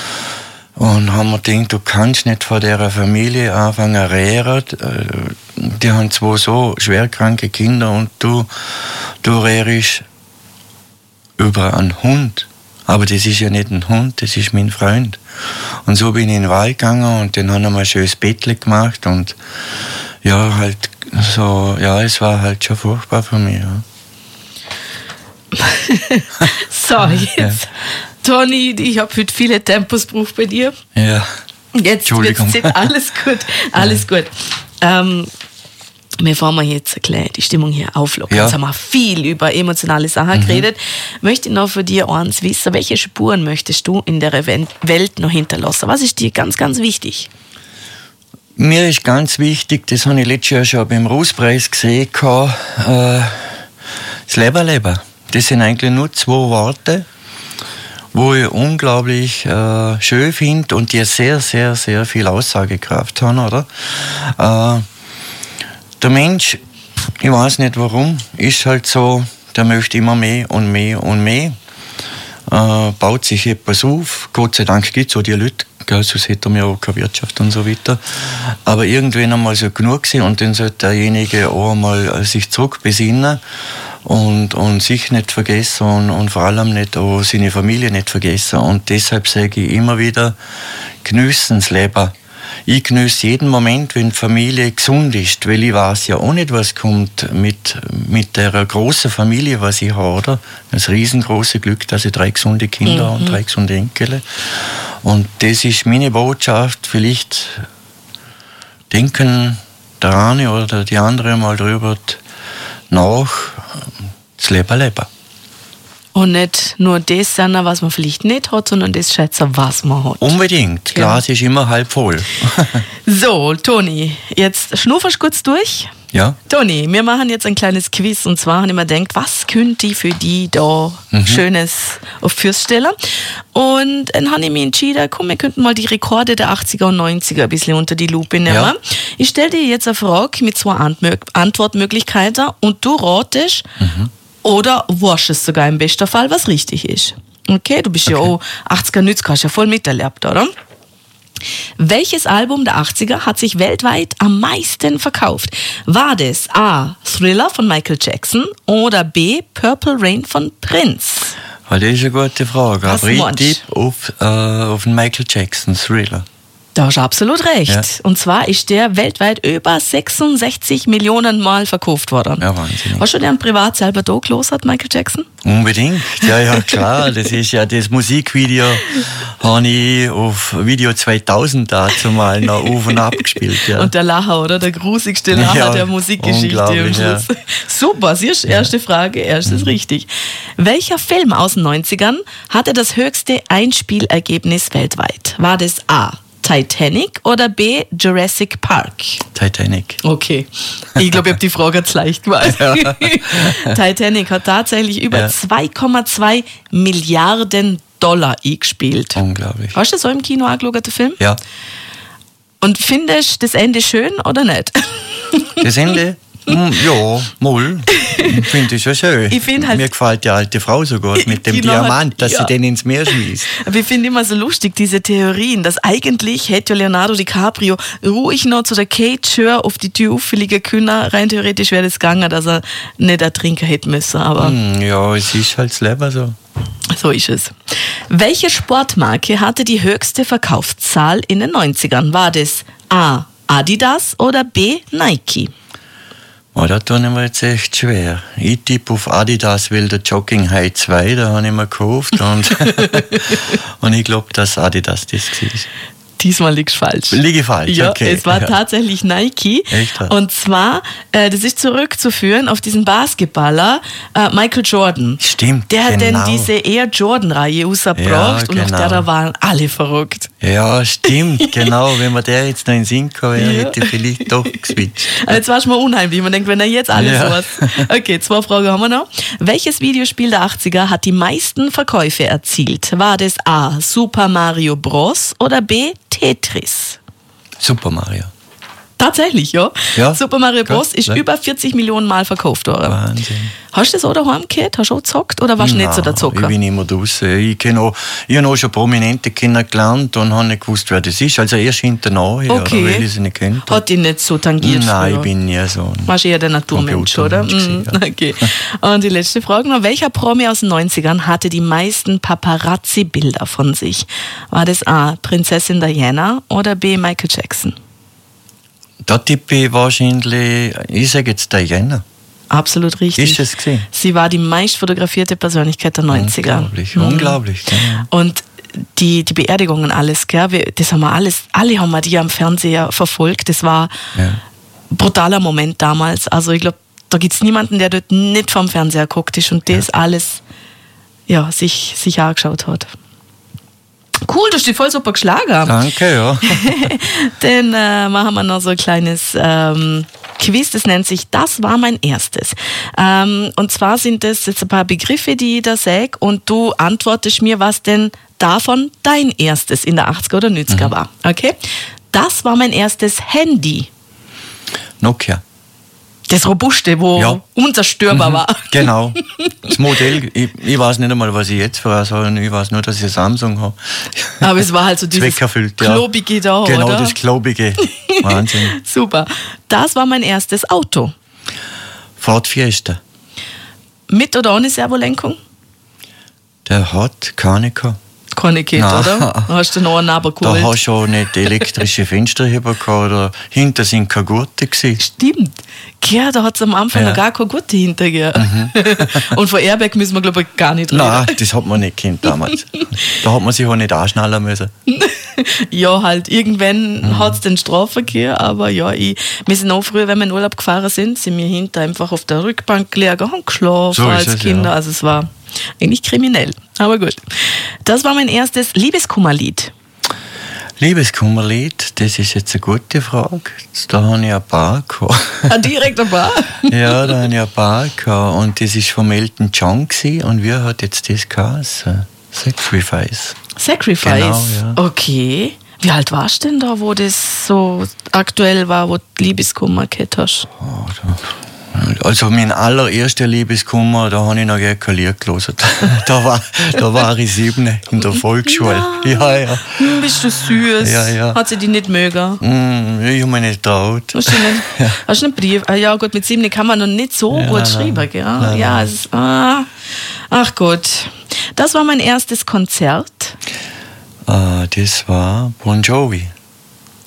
Und haben mir gedacht, du kannst nicht von dieser Familie anfangen zu rehren. Die haben zwei so schwerkranke Kinder und du rehrst über einen Hund. Aber das ist ja nicht ein Hund, das ist mein Freund. Und so bin ich in den Wald gegangen und dann haben wir ein schönes Bettle gemacht und ja, halt so, ja, es war halt schon furchtbar für mich. Ja. So, jetzt, Toni, ich habe heute viele Tempos gebraucht bei dir. Ja. Jetzt alles gut, alles gut. Bevor wir jetzt die Stimmung hier auflockern, jetzt haben wir viel über emotionale Sachen geredet, möchte ich noch für dich eins wissen, welche Spuren möchtest du in der Welt noch hinterlassen? Was ist dir ganz, ganz wichtig? Mir ist ganz wichtig, das habe ich letztes Jahr schon beim Rosepreis gesehen, das Leben. Das sind eigentlich nur 2 Worte, wo ich unglaublich schön finde und die sehr, sehr, sehr viel Aussagekraft haben, oder? Der Mensch, ich weiß nicht warum, ist halt so, der möchte immer mehr und mehr und mehr. Baut sich etwas auf. Gott sei Dank gibt es auch die Leute, gell, sonst hätten wir auch keine Wirtschaft und so weiter. Aber irgendwann einmal so genug sein und dann sollte derjenige auch einmal sich zurückbesinnen und sich nicht vergessen und vor allem nicht auch seine Familie nicht vergessen. Und deshalb sage ich immer wieder, geniessen das Leben. Ich genieße jeden Moment, wenn die Familie gesund ist, weil ich weiß ja auch nicht, was kommt mit der großen Familie, was ich habe, oder? Das riesengroße Glück, dass ich 3 gesunde Kinder und 3 gesunde Enkel. Und das ist meine Botschaft. Vielleicht denken der eine oder die andere mal drüber nach, das Leben. Und nicht nur das sein, was man vielleicht nicht hat, sondern das schätzen, was man hat. Unbedingt. Das Glas ist immer halb voll. So, Toni, jetzt schnufferst kurz durch. Ja. Toni, wir machen jetzt ein kleines Quiz und zwar habe ich mir gedacht, was könnte ich für die da Schönes auf die Füße stellen? Und dann habe ich mich entschieden, komm, wir könnten mal die Rekorde der 80er und 90er ein bisschen unter die Lupe nehmen. Ja. Ich stelle dir jetzt eine Frage mit 2 Antwortmöglichkeiten und du ratest, oder warst es sogar im besten Fall, was richtig ist. Okay, du bist ja auch 80er Nütz, hast ja voll miterlebt, oder? Welches Album der 80er hat sich weltweit am meisten verkauft? War das A. Thriller von Michael Jackson oder B. Purple Rain von Prince? Das ist eine gute Frage. Was Aber ich tippe auf den Michael Jackson, Thriller. Da hast du absolut recht. Ja. Und zwar ist der weltweit über 66 Millionen Mal verkauft worden. Ja, Wahnsinn. Hast du den privat selber da gelesen, Michael Jackson? Unbedingt, ja klar. Das ist ja das Musikvideo, habe ich auf Video 2000 dazu mal noch auf und ab gespielt. Ja. Und der Lacher, oder? Der grusigste Lacher Ja, der Musikgeschichte am unglaublich, Schluss. Super, siehst du, erste Frage, erstes richtig. Welcher Film aus den 90ern hatte das höchste Einspielergebnis weltweit? War das A. Titanic oder B. Jurassic Park? Titanic. Okay, ich glaube, ich habe die Frage jetzt leicht gemacht. Titanic hat tatsächlich über 2,2 Milliarden Dollar eingespielt. Unglaublich. Hast du das so im Kino angeschaut, den Film? Ja. Und findest du das Ende schön oder nicht? Das Ende? Ja, mal. Finde ich schon schön. Ich find halt- Mir gefällt die alte Frau so gut mit dem Genau, Diamant, dass ja. sie den ins Meer schmeißt. Aber ich finde immer so lustig, diese Theorien, dass eigentlich hätte Leonardo DiCaprio ruhig noch zu der Kate auf die Tür auffliegen können. Rein theoretisch wäre das gegangen, dass er nicht ertrinken hätte müssen, aber Ja, es ist halt das Leben so. so ist es. Welche Sportmarke hatte die höchste Verkaufszahl in den 90ern? War das A. Adidas oder B. Nike? Oh, da tun wir jetzt echt schwer. Ich tippe auf Adidas, weil der Jogging High 2, da habe ich mir gekauft und ich glaube, dass Adidas das war. Diesmal liegst du falsch. Liege falsch, Ja, okay. es war tatsächlich Nike. Echt? Und zwar, das ist zurückzuführen auf diesen Basketballer Michael Jordan. Stimmt, Der hat genau. dann diese Air Jordan-Reihe rausgebracht Ja, und auf genau. der da waren alle verrückt. Ja, stimmt, genau. Wenn man der jetzt noch in den Sinn gekommen wäre, Ja. hätte ich vielleicht doch geswitcht. Also jetzt war schon mal unheimlich. Man denkt, wenn er jetzt alles Ja. weiß. Okay, 2 Fragen haben wir noch. Welches Videospiel der 80er hat die meisten Verkäufe erzielt? War das A. Super Mario Bros. Oder B. Tetris? Super Mario. Tatsächlich, ja. Ja. Super Mario Bros. Gut, ist ja. über 40 Millionen Mal verkauft worden. Wahnsinn. Hast du das auch daheim gehabt? Hast du auch gezockt oder warst du nicht so der Ich Zocker? bin immer draußen. Ich habe auch schon Prominente kennengelernt und habe nicht gewusst, wer das ist. Also erst hinterher, Okay. weil ich sie nicht kennt. Hat dich nicht so tangiert Nein, früher? ich bin nie so ein... Warst eher der Naturmensch, oder? Computermensch gewesen, ja. Okay. Und die letzte Frage noch. Welcher Promi aus den 90ern hatte die meisten Paparazzi-Bilder von sich? War das A. Prinzessin Diana oder B. Michael Jackson? Da tippe ich wahrscheinlich, ich sage jetzt Diana. Absolut richtig. Ist es gewesen? Sie war die meist fotografierte Persönlichkeit der 90er. Unglaublich, genau. Und die Beerdigungen alles, gell? Das haben wir alles, alle haben wir die am Fernseher verfolgt. Das war Ja. ein brutaler Moment damals. Also ich glaube, da gibt es niemanden, der dort nicht vom Fernseher guckt ist und das alles ja, sich angeschaut hat. Cool, du hast dich voll super geschlagen. Danke, ja. Dann machen wir noch so ein kleines Quiz, das nennt sich Das war mein erstes. Und zwar sind das jetzt ein paar Begriffe, die ich da sage und du antwortest mir, was denn davon dein erstes in der 80er oder 90er war. Okay? Das war mein erstes Handy. Nokia. Das Robuste, wo Ja. unzerstörbar war. Genau. Das Modell, ich weiß nicht einmal, was ich jetzt für eins habe, ich weiß nur, dass ich ein Samsung habe. Aber es war halt so dieses Zweckerfüllt, ja. klobige da, Genau, oder? das klobige. Wahnsinn. Super. Das war mein erstes Auto. Ford Fiesta. Mit oder ohne Servolenkung? Der hat keine gehabt. Keine geht, Nein. oder? Hast du noch einen Naber Da geholt? hast du auch nicht elektrische Fensterheber gehabt oder hinter sind keine Gurte gewesen. Stimmt. Ja, da hat es am Anfang Ja. noch gar keine gute hintergegeben. Und von Airbag müssen wir, glaube ich, gar nicht reden. Nein, das hat man nicht gekannt damals. Da hat man sich auch nicht anschnallen müssen. Ja, halt, irgendwann hat es den Strafverkehr, aber ja, wir sind auch früher, wenn wir in Urlaub gefahren sind wir hinter einfach auf der Rückbank gelegen und geschlafen So ist als es, Kinder. ja. Also es war eigentlich kriminell, aber gut. Das war mein erstes Liebeskummerlied. Liebeskummerlied, das ist jetzt eine gute Frage. Da habe ich ein paar gehabt. Direkt ein paar. Ja, da habe ich ein paar gehabt. Und das ist vom Elton John gewesen. Und wie hat jetzt das geheißen? Sacrifice. Sacrifice. Genau, ja. Okay. Wie alt warst du denn da, wo das so aktuell war, wo du Liebeskummer gehabt hast? Also mein allererster Liebeskummer, da habe ich noch gar kein Lied gelesen. Da war ich 7 in der Volksschule. Nein. Ja. Bist du süß? Ja, ja. Hat sie dich nicht mögen? Ich habe mich nicht getraut. Hast du nicht, hast du einen Brief? Ja gut, mit 7 kann man noch nicht so Ja, gut nein, schreiben, gell? nein, Ja, nein. es ist, ach gut. Das war mein erstes Konzert. Das war Bon Jovi.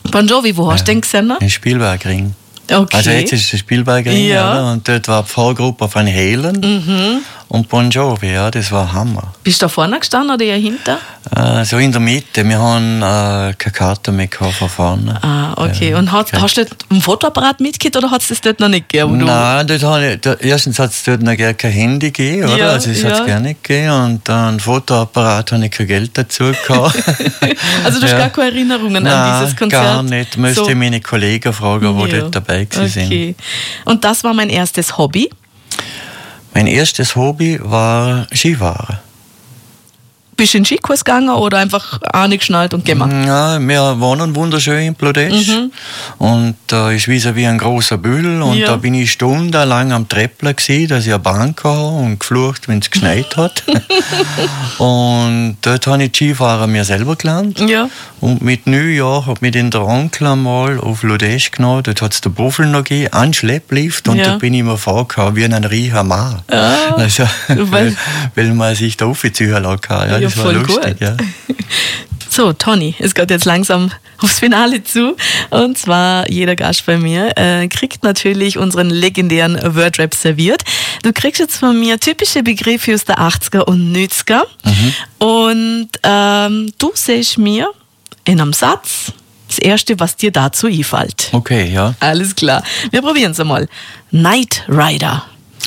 Bon Jovi, wo hast du den gesehen? Im Spielbergring. Okay. Also jetzt ist es der Spielbergring, Ja. oder? Und dort war die Vorgruppe von Halen und Bon Jovi, ja, das war Hammer. Bist du da vorne gestanden oder eher hinter? So in der Mitte, wir haben keine Karte mehr gehabt von vorne. Ah, okay. Ja, Und hast du dort einen Fotoapparat mitgekriegt oder hat es das dort noch nicht gegeben? Nein, erstens hat es dort noch gar kein Handy gegeben, oder? Ja, Also es hat es ja. gar nicht gegeben. Und dann Fotoapparat habe ich kein Geld dazu gehabt. Also du hast gar keine Erinnerungen an dieses Konzert? Gar nicht. Müsste ich meine Kollegen fragen, die dort dabei sind. Okay. Und das war mein erstes Hobby? Mein erstes Hobby war Skifahren. Bist du in den Skikurs gegangen oder einfach angeschnallt und gemacht? Ja, wir wohnen wunderschön in Plodesch. Und da ist vis-à-vis ein großer Bühl. Und Ja. da bin ich stundenlang am Treppler gewesen, dass ich eine Bank habe und geflucht, wenn es geschneit hat. Und dort habe ich Skifahren mir selber gelernt. Ja. Und mit Neujahr hat mich dann der Onkel einmal auf Lodesch genommen. Dort hat es den Buffel noch gegeben, einen Schlepplift. Und Ja. da bin ich mir vorgekommen wie ein reicher Mann. Also, weil- weil man sich da aufziehen lassen kann. Ja, das war voll lustig. gut. Ja. So, Toni, es geht jetzt langsam aufs Finale zu. Und zwar jeder Gast bei mir kriegt natürlich unseren legendären Wordrap serviert. Du kriegst jetzt von mir typische Begriffe aus der 80er und 90er. Und du siehst mir in einem Satz das Erste, was dir dazu einfällt. Okay, ja. Alles klar. Wir probieren es einmal. Knight Rider.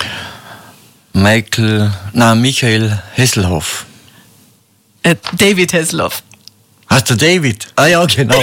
Michael Hesselhoff. David Hasselhoff. Hast du David? Ah ja, genau.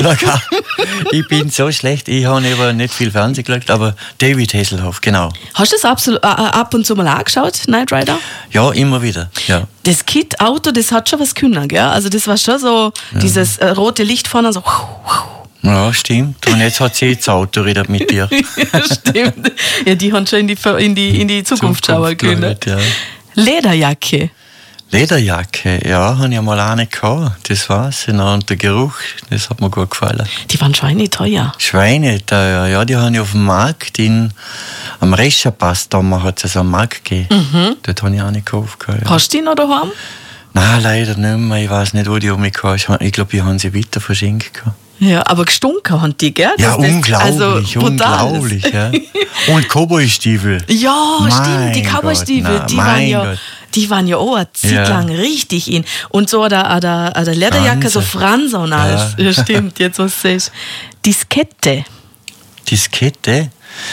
Ich bin so schlecht, ich habe aber nicht viel Fernsehen geschaut, aber David Hasselhoff, genau. Hast du das ab und zu mal angeschaut, Knight Rider? Ja, immer wieder, ja. Das Kit-Auto, das hat schon was können, gell? Also das war schon so, dieses rote Licht vorne, so. Ja, stimmt. Und jetzt hat sie das Auto redet mit dir. Ja, stimmt. Ja, die haben schon in die Zukunft schauen können. Ja. Lederjacke. Lederjacke, ja, habe ich mal eine gehabt. Das war's. Und der Geruch, das hat mir gut gefallen. Die waren schweineteuer. Schweine, ja, die habe ich auf dem Markt am Rescherpass, da hat es einen Markt gegeben. Dort habe ich eine gekauft. Ja. Hast du die noch daheim? Nein, leider nicht mehr. Ich weiß nicht, wo die um mich gehabt. Ich glaube, ich habe sie weiter verschenkt. Ja, aber gestunken haben die, gell? Ja, unglaublich, brutal. unglaublich. Ja. Und Cowboy-Stiefel. Ja, Mein stimmt, die Cowboy-Stiefel, Gott, die mein waren ja auch eine Zeit lang richtig in. Und so an der Lederjacke, so Franser und alles. Ja. Stimmt, jetzt was du sagst. Diskette. Diskette?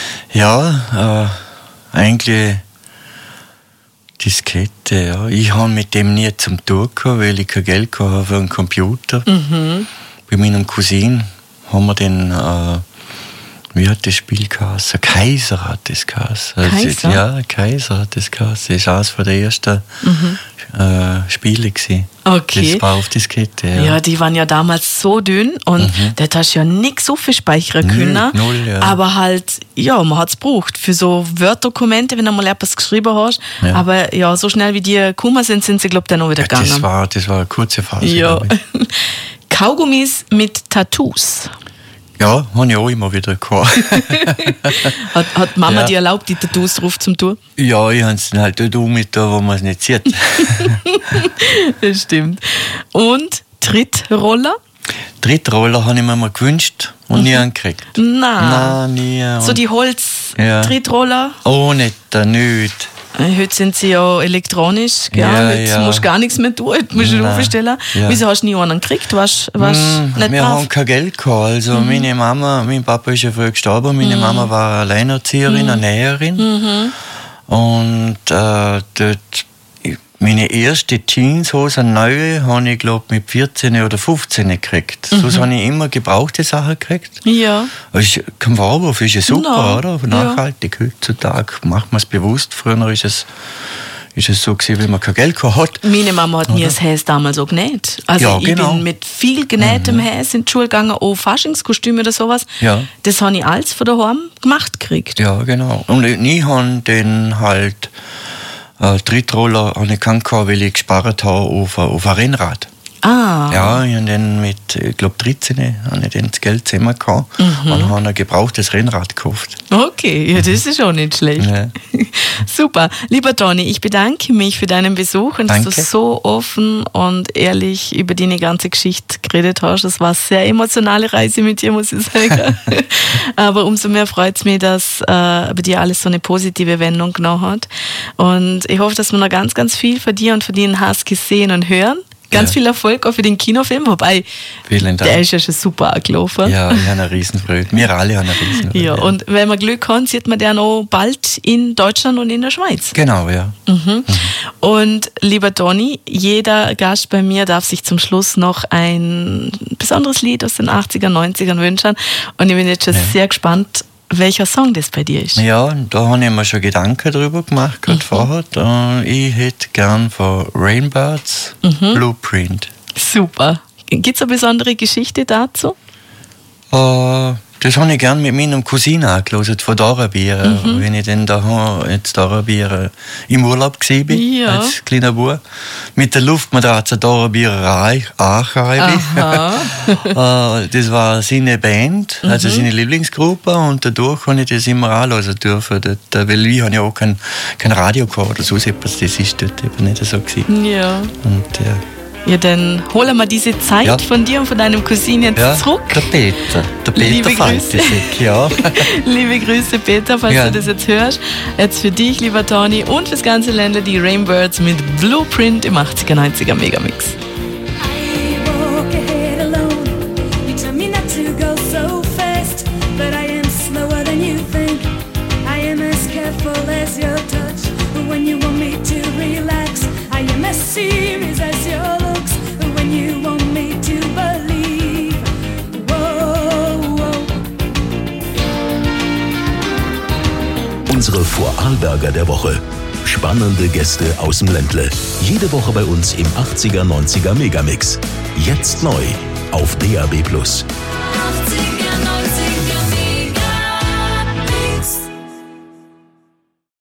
Ja, eigentlich Diskette, ja. Ich habe mit dem nie zum Tun gehabt, weil ich kein Geld hatte für einen Computer. Bei meinem Cousin haben wir den, wie hat das Spiel geheißen? Kaiser hat das geheißen. Kaiser? Ja, Kaiser hat das geheißen. Das war eines der ersten Spiele gewesen. Okay. Das war auf Diskette, ja. Ja, die waren ja damals so dünn und dort hast du ja nichts so viel speichern können. Null, ja. Aber halt, ja, man hat es gebraucht für so Word-Dokumente, wenn du mal etwas geschrieben hast. Ja. Aber ja, so schnell wie die gekommen sind sie, glaube ich, dann auch wieder gegangen. Das war eine kurze Phase. Ja. glaub ich. Kaugummis mit Tattoos. Ja, habe ich auch immer wieder gehabt. Hat Mama Ja. dir erlaubt, die Tattoos drauf zum tun? Ja, ich habe es dann halt dort mit da, wo man es nicht sieht. Das stimmt. Und Trittroller? Trittroller habe ich mir mal gewünscht und nie angekriegt. Nein. Nie. So die Ja. Holz-Trittroller? Oh, nicht, nicht. Heute sind sie ja elektronisch, gell? Ja, Jetzt ja. musst du gar nichts mehr tun, jetzt musst du Nein. aufstellen. Ja. Wieso hast du nie einen gekriegt? Warst nicht Wir brav? haben kein Geld gehabt. Also mein Papa ist ja früh gestorben, meine Mama war Alleinerzieherin, eine Näherin. Und dort, meine erste Jeanshose, eine neue, habe ich glaube mit 14 oder 15 gekriegt. Sonst habe ich immer gebrauchte Sachen gekriegt. Ja. Das ist kein Vorwurf, ist ja super, Nein. oder? Ja. Nachhaltig heutzutage macht man es bewusst. Früher ist es so gewesen, weil man kein Geld gehabt hat. Meine Mama hat mir das Häs damals auch genäht. Also Ja, ich genau. bin mit viel genähtem Häs in die Schule gegangen, auch Faschingskostüme oder sowas. Ja. Das habe ich alles von daheim gemacht gekriegt. Ja, genau. Und ich habe den halt Trittroller habe ich keinen gehabt, weil ich gespart habe auf ein Rennrad. Ah. Ja, ich habe den mit, ich glaube 13, habe ich den das Geld zusammen gehabt und habe ein gebrauchtes Rennrad gekauft. Okay, ja, das ist auch nicht schlecht. Ja. Super. Lieber Toni, ich bedanke mich für deinen Besuch und dass Danke. du so offen und ehrlich über deine ganze Geschichte geredet hast. Es war eine sehr emotionale Reise mit dir, muss ich sagen. Aber umso mehr freut es mich, dass bei dir alles so eine positive Wendung genommen hat. Und ich hoffe, dass wir noch ganz, ganz viel von dir und von deinen Husky sehen und hören. Ganz viel Erfolg auch für den Kinofilm, wobei Vielen Dank. der ist ja schon super angelaufen. Ja, ich habe eine Riesenfreude. Wir alle haben eine Riesenfreude. Ja, und wenn wir Glück haben, sieht man den auch bald in Deutschland und in der Schweiz. Genau, ja. Und lieber Toni, jeder Gast bei mir darf sich zum Schluss noch ein besonderes Lied aus den 80er, 90ern wünschen. Und ich bin jetzt schon sehr gespannt, welcher Song das bei dir ist. Ja, da habe ich mir schon Gedanken drüber gemacht, gerade vorher. Ich hätte gern von Rainbirds Blueprint. Super. Gibt es eine besondere Geschichte dazu? Das habe ich gern mit meinem Cousin angehört, von Dorabier. Wenn ich dann da jetzt Dorabier im Urlaub war, Ja. als kleiner Bub. Mit der Luftmatratze Dorabier Archive. Das war seine Band, also seine Lieblingsgruppe, und dadurch habe ich das immer anhören dürfen. Weil ich habe ja auch kein Radio gehabt oder so etwas, das ist dort eben nicht so gewesen. Ja. Und, Ja, dann holen wir diese Zeit von dir und von deinem Cousin jetzt zurück. Der Peter Liebe Fantasek, ja. Liebe Grüße, Peter, falls du das jetzt hörst. Jetzt für dich, lieber Toni, und fürs ganze Ländle die Rainbirds mit Blueprint im 80er, 90er Megamix. I walk ahead alone. You tell me not to go so fast, but I am slower than you think. I am as careful as your touch, but when you want me to relax, I am as serious as your looks. When you want me to believe, whoa, whoa. Unsere Vorarlberger der Woche. Spannende Gäste aus dem Ländle. Jede Woche bei uns im 80er, 90er Megamix. Jetzt neu auf DAB+.